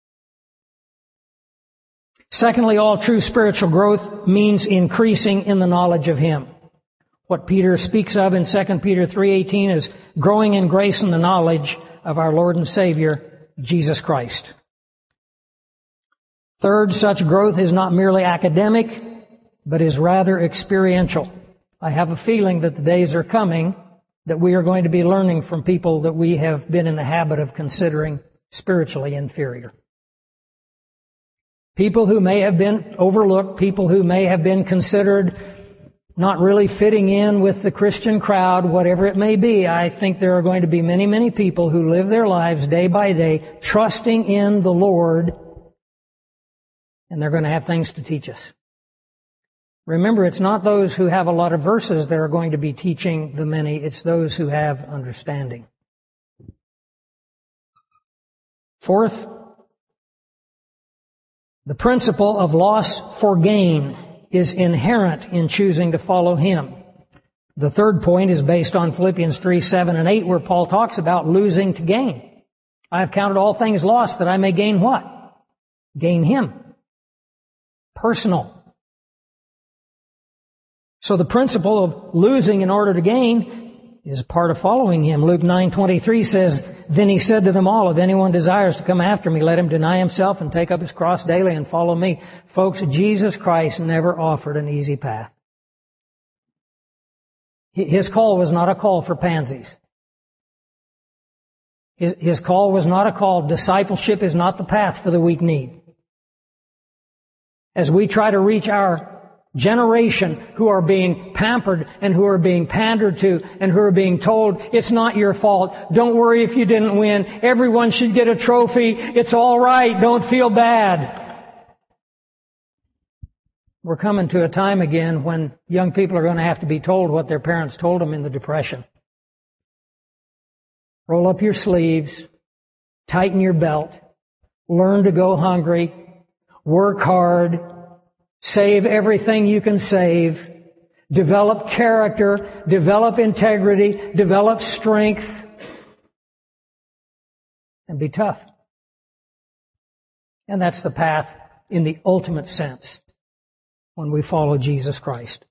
Secondly, all true spiritual growth means increasing in the knowledge of Him. What Peter speaks of in 2 Peter 3:18 is growing in grace and the knowledge of our Lord and Savior, Jesus Christ. Third, such growth is not merely academic, but is rather experiential. I have a feeling that the days are coming that we are going to be learning from people that we have been in the habit of considering spiritually inferior. People who may have been overlooked, people who may have been considered not really fitting in with the Christian crowd, whatever it may be. I think there are going to be many, many people who live their lives day by day trusting in the Lord, and they're going to have things to teach us. Remember, it's not those who have a lot of verses that are going to be teaching the many. It's those who have understanding. Fourth, the principle of loss for gain is inherent in choosing to follow Him. The third point is based on Philippians 3:7 and 8, where Paul talks about losing to gain. I have counted all things lost that I may gain what? Gain Him. Personal. So the principle of losing in order to gain is a part of following Him. Luke 9:23 says, "Then He said to them all, if anyone desires to come after me, let him deny himself and take up his cross daily and follow me." Folks, Jesus Christ never offered an easy path. His call was not a call for pansies. His call was not a call. Discipleship is not the path for the weak-kneed. As we try to reach our generation who are being pampered and who are being pandered to and who are being told, it's not your fault. Don't worry if you didn't win. Everyone should get a trophy. It's all right. Don't feel bad. We're coming to a time again when young people are going to have to be told what their parents told them in the Depression. Roll up your sleeves, tighten your belt, learn to go hungry, work hard, Save everything you can save. Develop character, develop integrity, develop strength, and be tough. And that's the path in the ultimate sense when we follow Jesus Christ.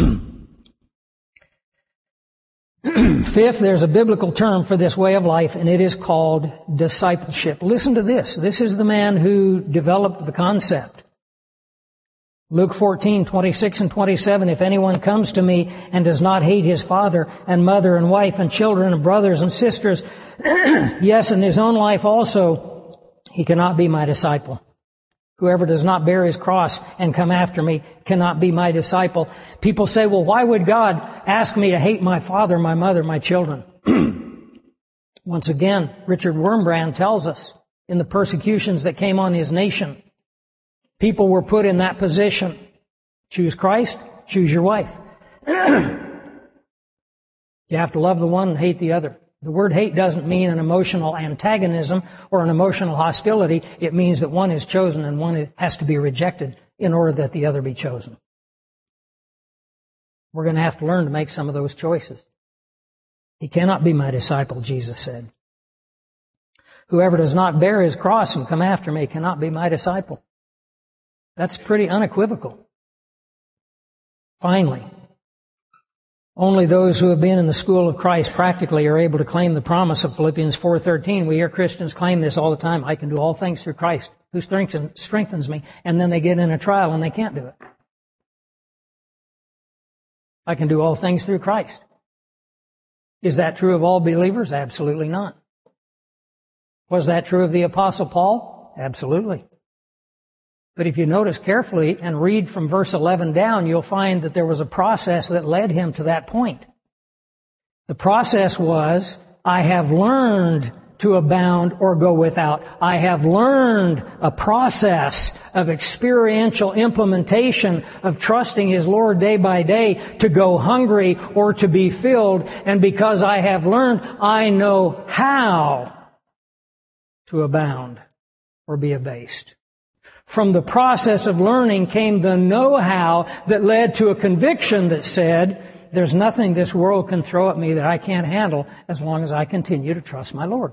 Fifth, there's a biblical term for this way of life, and it is called discipleship. Listen to this. This is the man who developed the concept. Luke 14:26 and 27, if anyone comes to me and does not hate his father and mother and wife and children and brothers and sisters, yes, and his own life also, he cannot be my disciple. Whoever does not bear his cross and come after me cannot be my disciple. People say, well, why would God ask me to hate my father, my mother, my children? Once again, Richard Wurmbrand tells us in the persecutions that came on his nation, people were put in that position. Choose Christ, choose your wife. You have to love the one and hate the other. The word hate doesn't mean an emotional antagonism or an emotional hostility. It means that one is chosen and one has to be rejected in order that the other be chosen. We're going to have to learn to make some of those choices. He cannot be my disciple, Jesus said. Whoever does not bear his cross and come after me cannot be my disciple. That's pretty unequivocal. Finally, only those who have been in the school of Christ practically are able to claim the promise of Philippians 4:13. We hear Christians claim this all the time. I can do all things through Christ who strengthens me. And then they get in a trial and they can't do it. I can do all things through Christ. Is that true of all believers? Absolutely not. Was that true of the Apostle Paul? Absolutely. But if you notice carefully and read from verse 11 down, you'll find that there was a process that led him to that point. The process was, I have learned to abound or go without. I have learned a process of experiential implementation of trusting His Lord day by day to go hungry or to be filled. And because I have learned, I know how to abound or be abased. From the process of learning came the know-how that led to a conviction that said, there's nothing this world can throw at me that I can't handle as long as I continue to trust my Lord.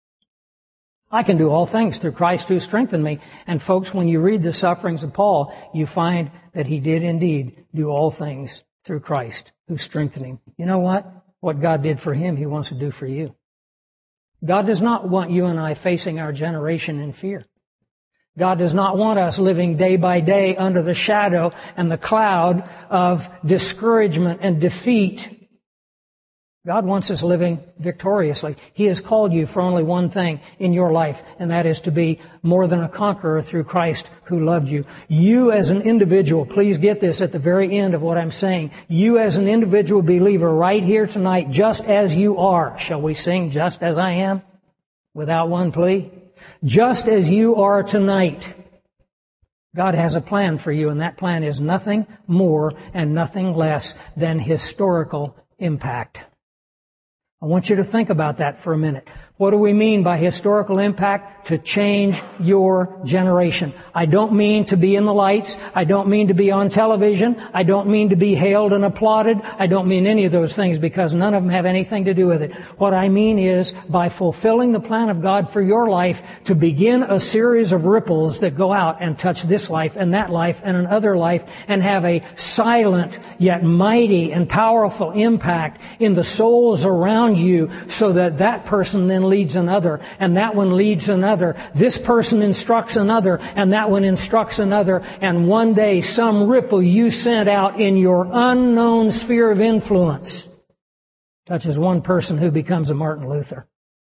I can do all things through Christ who strengthened me. And folks, when you read the sufferings of Paul, you find that he did indeed do all things through Christ who strengthened him. You know what? What God did for him, He wants to do for you. God does not want you and I facing our generation in fear. God does not want us living day by day under the shadow and the cloud of discouragement and defeat. God wants us living victoriously. He has called you for only one thing in your life, and that is to be more than a conqueror through Christ who loved you. You as an individual, please get this at the very end of what I'm saying. You as an individual believer right here tonight, just as you are. Shall we sing just as I am? Without one plea. Just as you are tonight, God has a plan for you, and that plan is nothing more and nothing less than historical impact. I want you to think about that for a minute. What do we mean by historical impact? To change your generation. I don't mean to be in the lights. I don't mean to be on television. I don't mean to be hailed and applauded. I don't mean any of those things because none of them have anything to do with it. What I mean is by fulfilling the plan of God for your life to begin a series of ripples that go out and touch this life and that life and another life and have a silent yet mighty and powerful impact in the souls around you so that that person then leads another, and that one leads another. This person instructs another, and that one instructs another, and one day some ripple you sent out in your unknown sphere of influence touches one person who becomes a Martin Luther.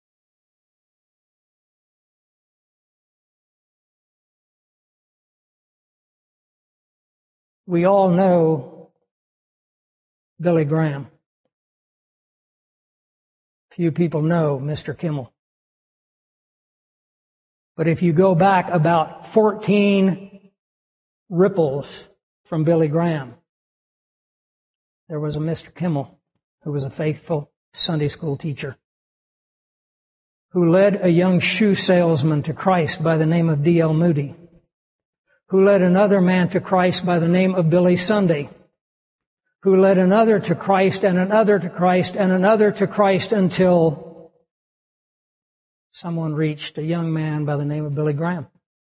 We all know Billy Graham. Few people know Mr. Kimmel. But if you go back about 14 ripples from Billy Graham, there was a Mr. Kimmel who was a faithful Sunday school teacher who led a young shoe salesman to Christ by the name of D.L. Moody, who led another man to Christ by the name of Billy Sunday, who led another to Christ and another to Christ and another to Christ until someone reached a young man by the name of Billy Graham.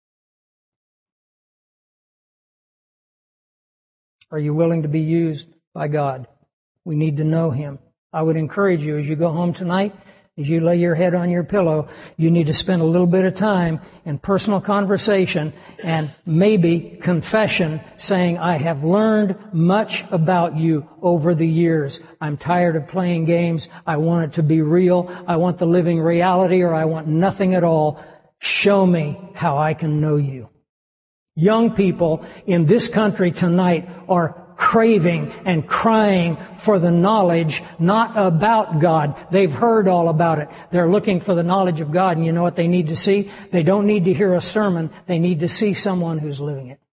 Are you willing to be used by God? We need to know Him. I would encourage you as you go home tonight, as you lay your head on your pillow, you need to spend a little bit of time in personal conversation and maybe confession, saying, I have learned much about you over the years. I'm tired of playing games. I want it to be real. I want the living reality, or I want nothing at all. Show me how I can know you. Young people in this country tonight are craving and crying for the knowledge, not about God. They've heard all about it. They're looking for the knowledge of God, and you know what they need to see? They don't need to hear a sermon. They need to see someone who's living it.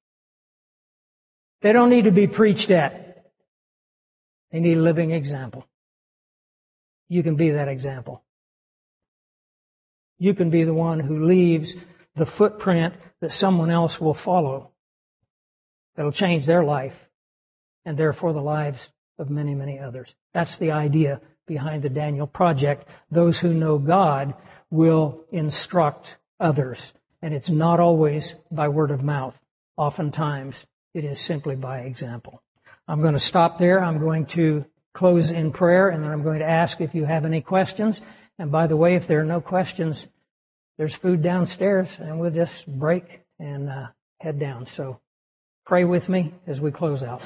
They don't need to be preached at. They need a living example. You can be that example. You can be the one who leaves the footprint that someone else will follow. That'll change their life, and therefore the lives of many, many others. That's the idea behind the Daniel Project. Those who know God will instruct others. And it's not always by word of mouth. Oftentimes, it is simply by example. I'm going to stop there. I'm going to close in prayer, and then I'm going to ask if you have any questions. And by the way, if there are no questions, there's food downstairs, and we'll just break and head down. So pray with me as we close out.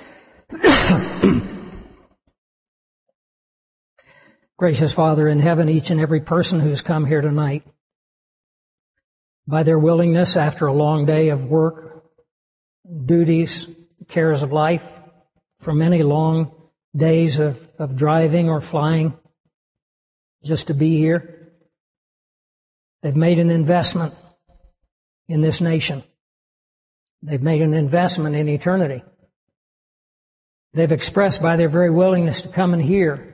Gracious Father in heaven, each and every person who's come here tonight, by their willingness after a long day of work, duties, cares of life, for many long days of driving or flying, just to be here, they've made an investment in this nation. They've made an investment in eternity. They've expressed by their very willingness to come and hear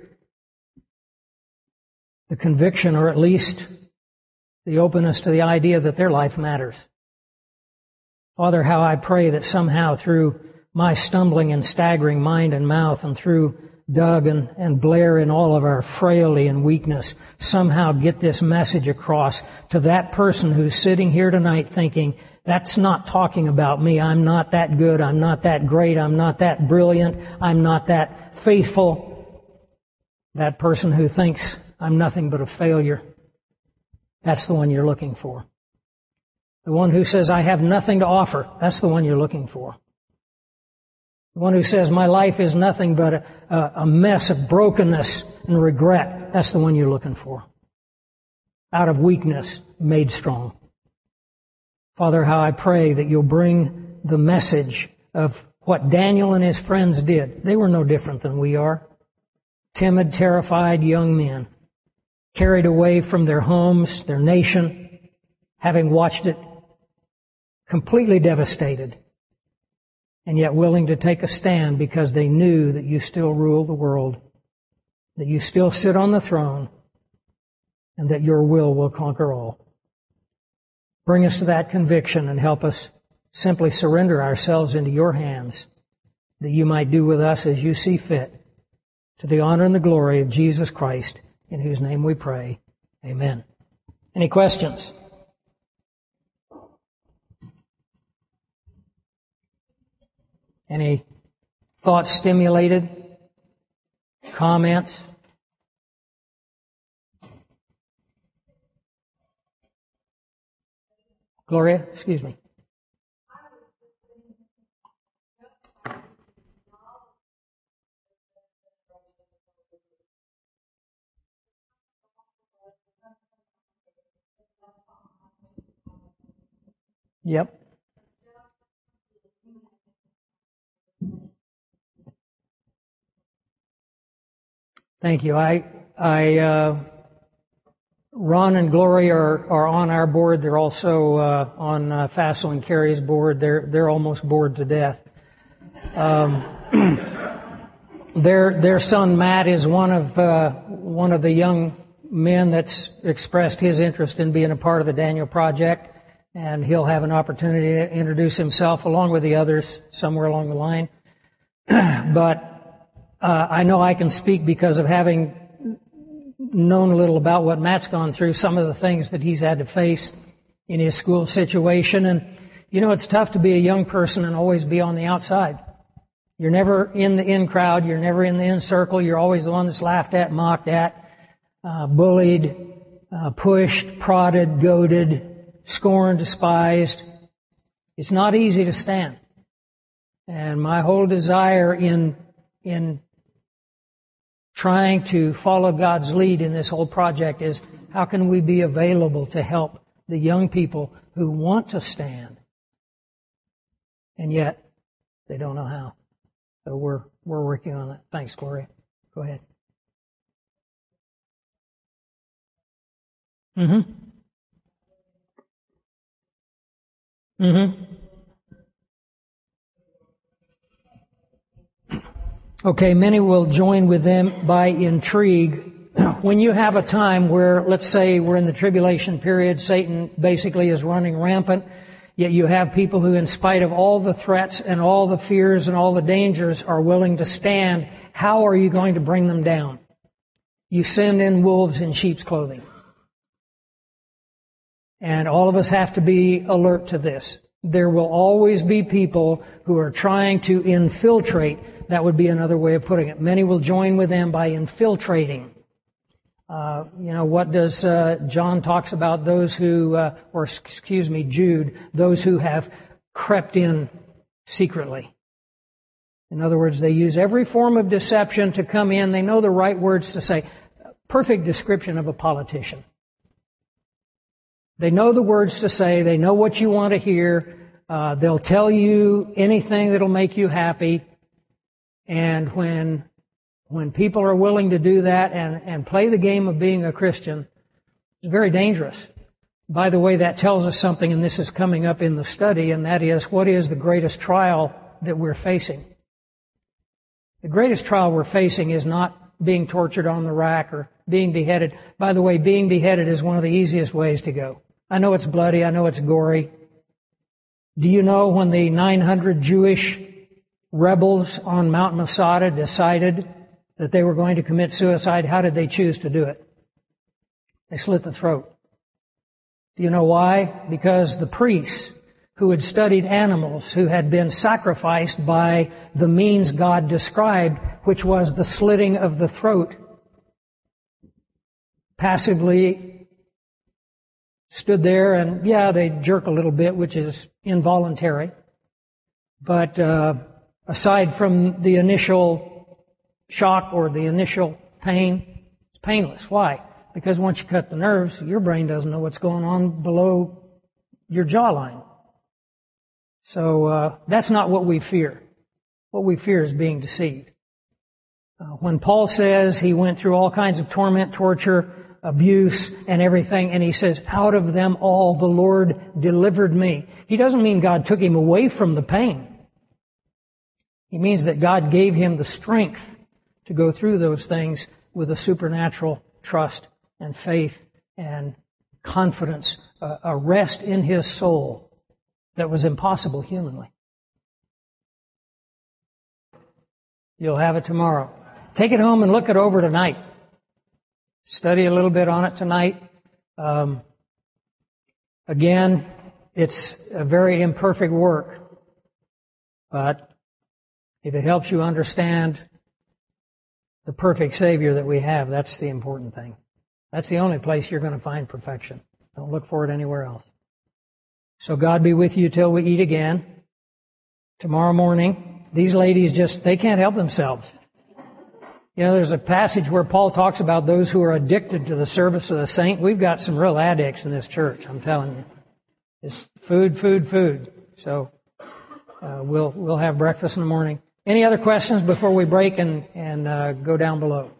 the conviction, or at least the openness to the idea that their life matters. Father, how I pray that somehow through my stumbling and staggering mind and mouth, and through Doug and Blair in all of our frailty and weakness, somehow get this message across to that person who's sitting here tonight thinking, that's not talking about me. I'm not that good. I'm not that great. I'm not that brilliant. I'm not that faithful. That person who thinks I'm nothing but a failure. That's the one you're looking for. The one who says, I have nothing to offer. That's the one you're looking for. The one who says, my life is nothing but a mess of brokenness and regret. That's the one you're looking for. Out of weakness, made strong. Father, how I pray that you'll bring the message of what Daniel and his friends did. They were no different than we are. Timid, terrified young men, carried away from their homes, their nation, having watched it completely devastated, and yet willing to take a stand because they knew that you still rule the world, that you still sit on the throne, and that your will conquer all. Bring us to that conviction and help us simply surrender ourselves into your hands, that you might do with us as you see fit, to the honor and the glory of Jesus Christ, in whose name we pray. Amen. Any questions? Any thoughts stimulated? Comments? Gloria, excuse me. Yep. Thank you. Ron and Gloria are on our board. They're also on Fassel and Carrie's board. They're almost bored to death. Their son Matt is one of the young men that's expressed his interest in being a part of the Daniel Project. and he'll have an opportunity to introduce himself along with the others somewhere along the line. But I know I can speak because of having known a little about what Matt's gone through, some of the things that he's had to face in his school situation. And, you know, it's tough to be a young person and always be on the outside. You're never in the in crowd. You're never in the in circle. You're always the one that's laughed at, mocked at, bullied, pushed, prodded, goaded, scorned, despised. It's not easy to stand. And my whole desire in trying to follow God's lead in this whole project is how can we be available to help the young people who want to stand, and yet they don't know how. So we're working on that. Thanks, Gloria. Go ahead. Mm-hmm. Mm-hmm. Okay, many will join with them by intrigue. When you have a time where, let's say, we're in the tribulation period, Satan basically is running rampant, yet you have people who, in spite of all the threats and all the fears and all the dangers, are willing to stand. How are you going to bring them down? You send in wolves in sheep's clothing. And all of us have to be alert to this. There will always be people who are trying to infiltrate. That would be another way of putting it. Many will join with them by infiltrating. What does John talks about those who, Jude, those who have crept in secretly. In other words, they use every form of deception to come in. They know the right words to say. Perfect description of a politician. They know the words to say. They know what you want to hear. They'll tell you anything that'll make you happy. And when people are willing to do that and play the game of being a Christian, it's very dangerous. By the way, that tells us something, and this is coming up in the study, and that is, what is the greatest trial that we're facing? The greatest trial we're facing is not being tortured on the rack or being beheaded. By the way, being beheaded is one of the easiest ways to go. I know it's bloody. I know it's gory. Do you know when the 900 Jewish rebels on Mount Masada decided that they were going to commit suicide, how did they choose to do it? They slit the throat. Do you know why? Because the priests who had studied animals, who had been sacrificed by the means God described, which was the slitting of the throat, passively stood there and, they jerk a little bit, which is involuntary. But aside from the initial shock or the initial pain, it's painless. Why? Because once you cut the nerves, your brain doesn't know what's going on below your jawline. So that's not what we fear. What we fear is being deceived. When Paul says he went through all kinds of torment, torture, abuse, and everything, and he says, out of them all the Lord delivered me. He doesn't mean God took him away from the pain. He means that God gave him the strength to go through those things with a supernatural trust and faith and confidence, a rest in his soul that was impossible humanly. You'll have it tomorrow. Take it home and look it over tonight. Study a little bit on it tonight. Again, it's a very imperfect work, but if it helps you understand the perfect Savior that we have, that's the important thing. That's the only place you're going to find perfection. Don't look for it anywhere else. So God be with you till we eat again. Tomorrow morning, these ladies they can't help themselves. You know, there's a passage where Paul talks about those who are addicted to the service of the saint. We've got some real addicts in this church, I'm telling you. It's food. So we'll have breakfast in the morning. Any other questions before we break and go down below?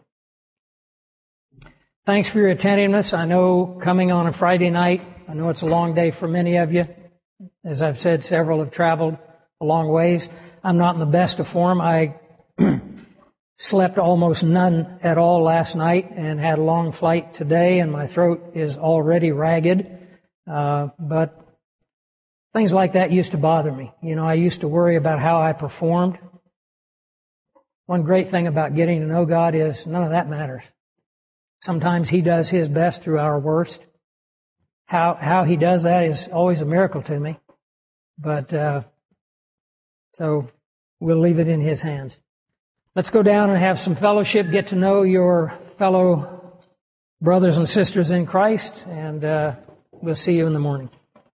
Thanks for your attentiveness. I know coming on a Friday night, I know it's a long day for many of you. As I've said, several have traveled a long ways. I'm not in the best of form. I slept almost none at all last night and had a long flight today, and my throat is already ragged. But Things like that used to bother me. You know, I used to worry about how I performed. One great thing about getting to know God is none of that matters. Sometimes He does His best through our worst. How He does that is always a miracle to me. But, so we'll leave it in His hands. Let's go down and have some fellowship, get to know your fellow brothers and sisters in Christ, and we'll see you in the morning.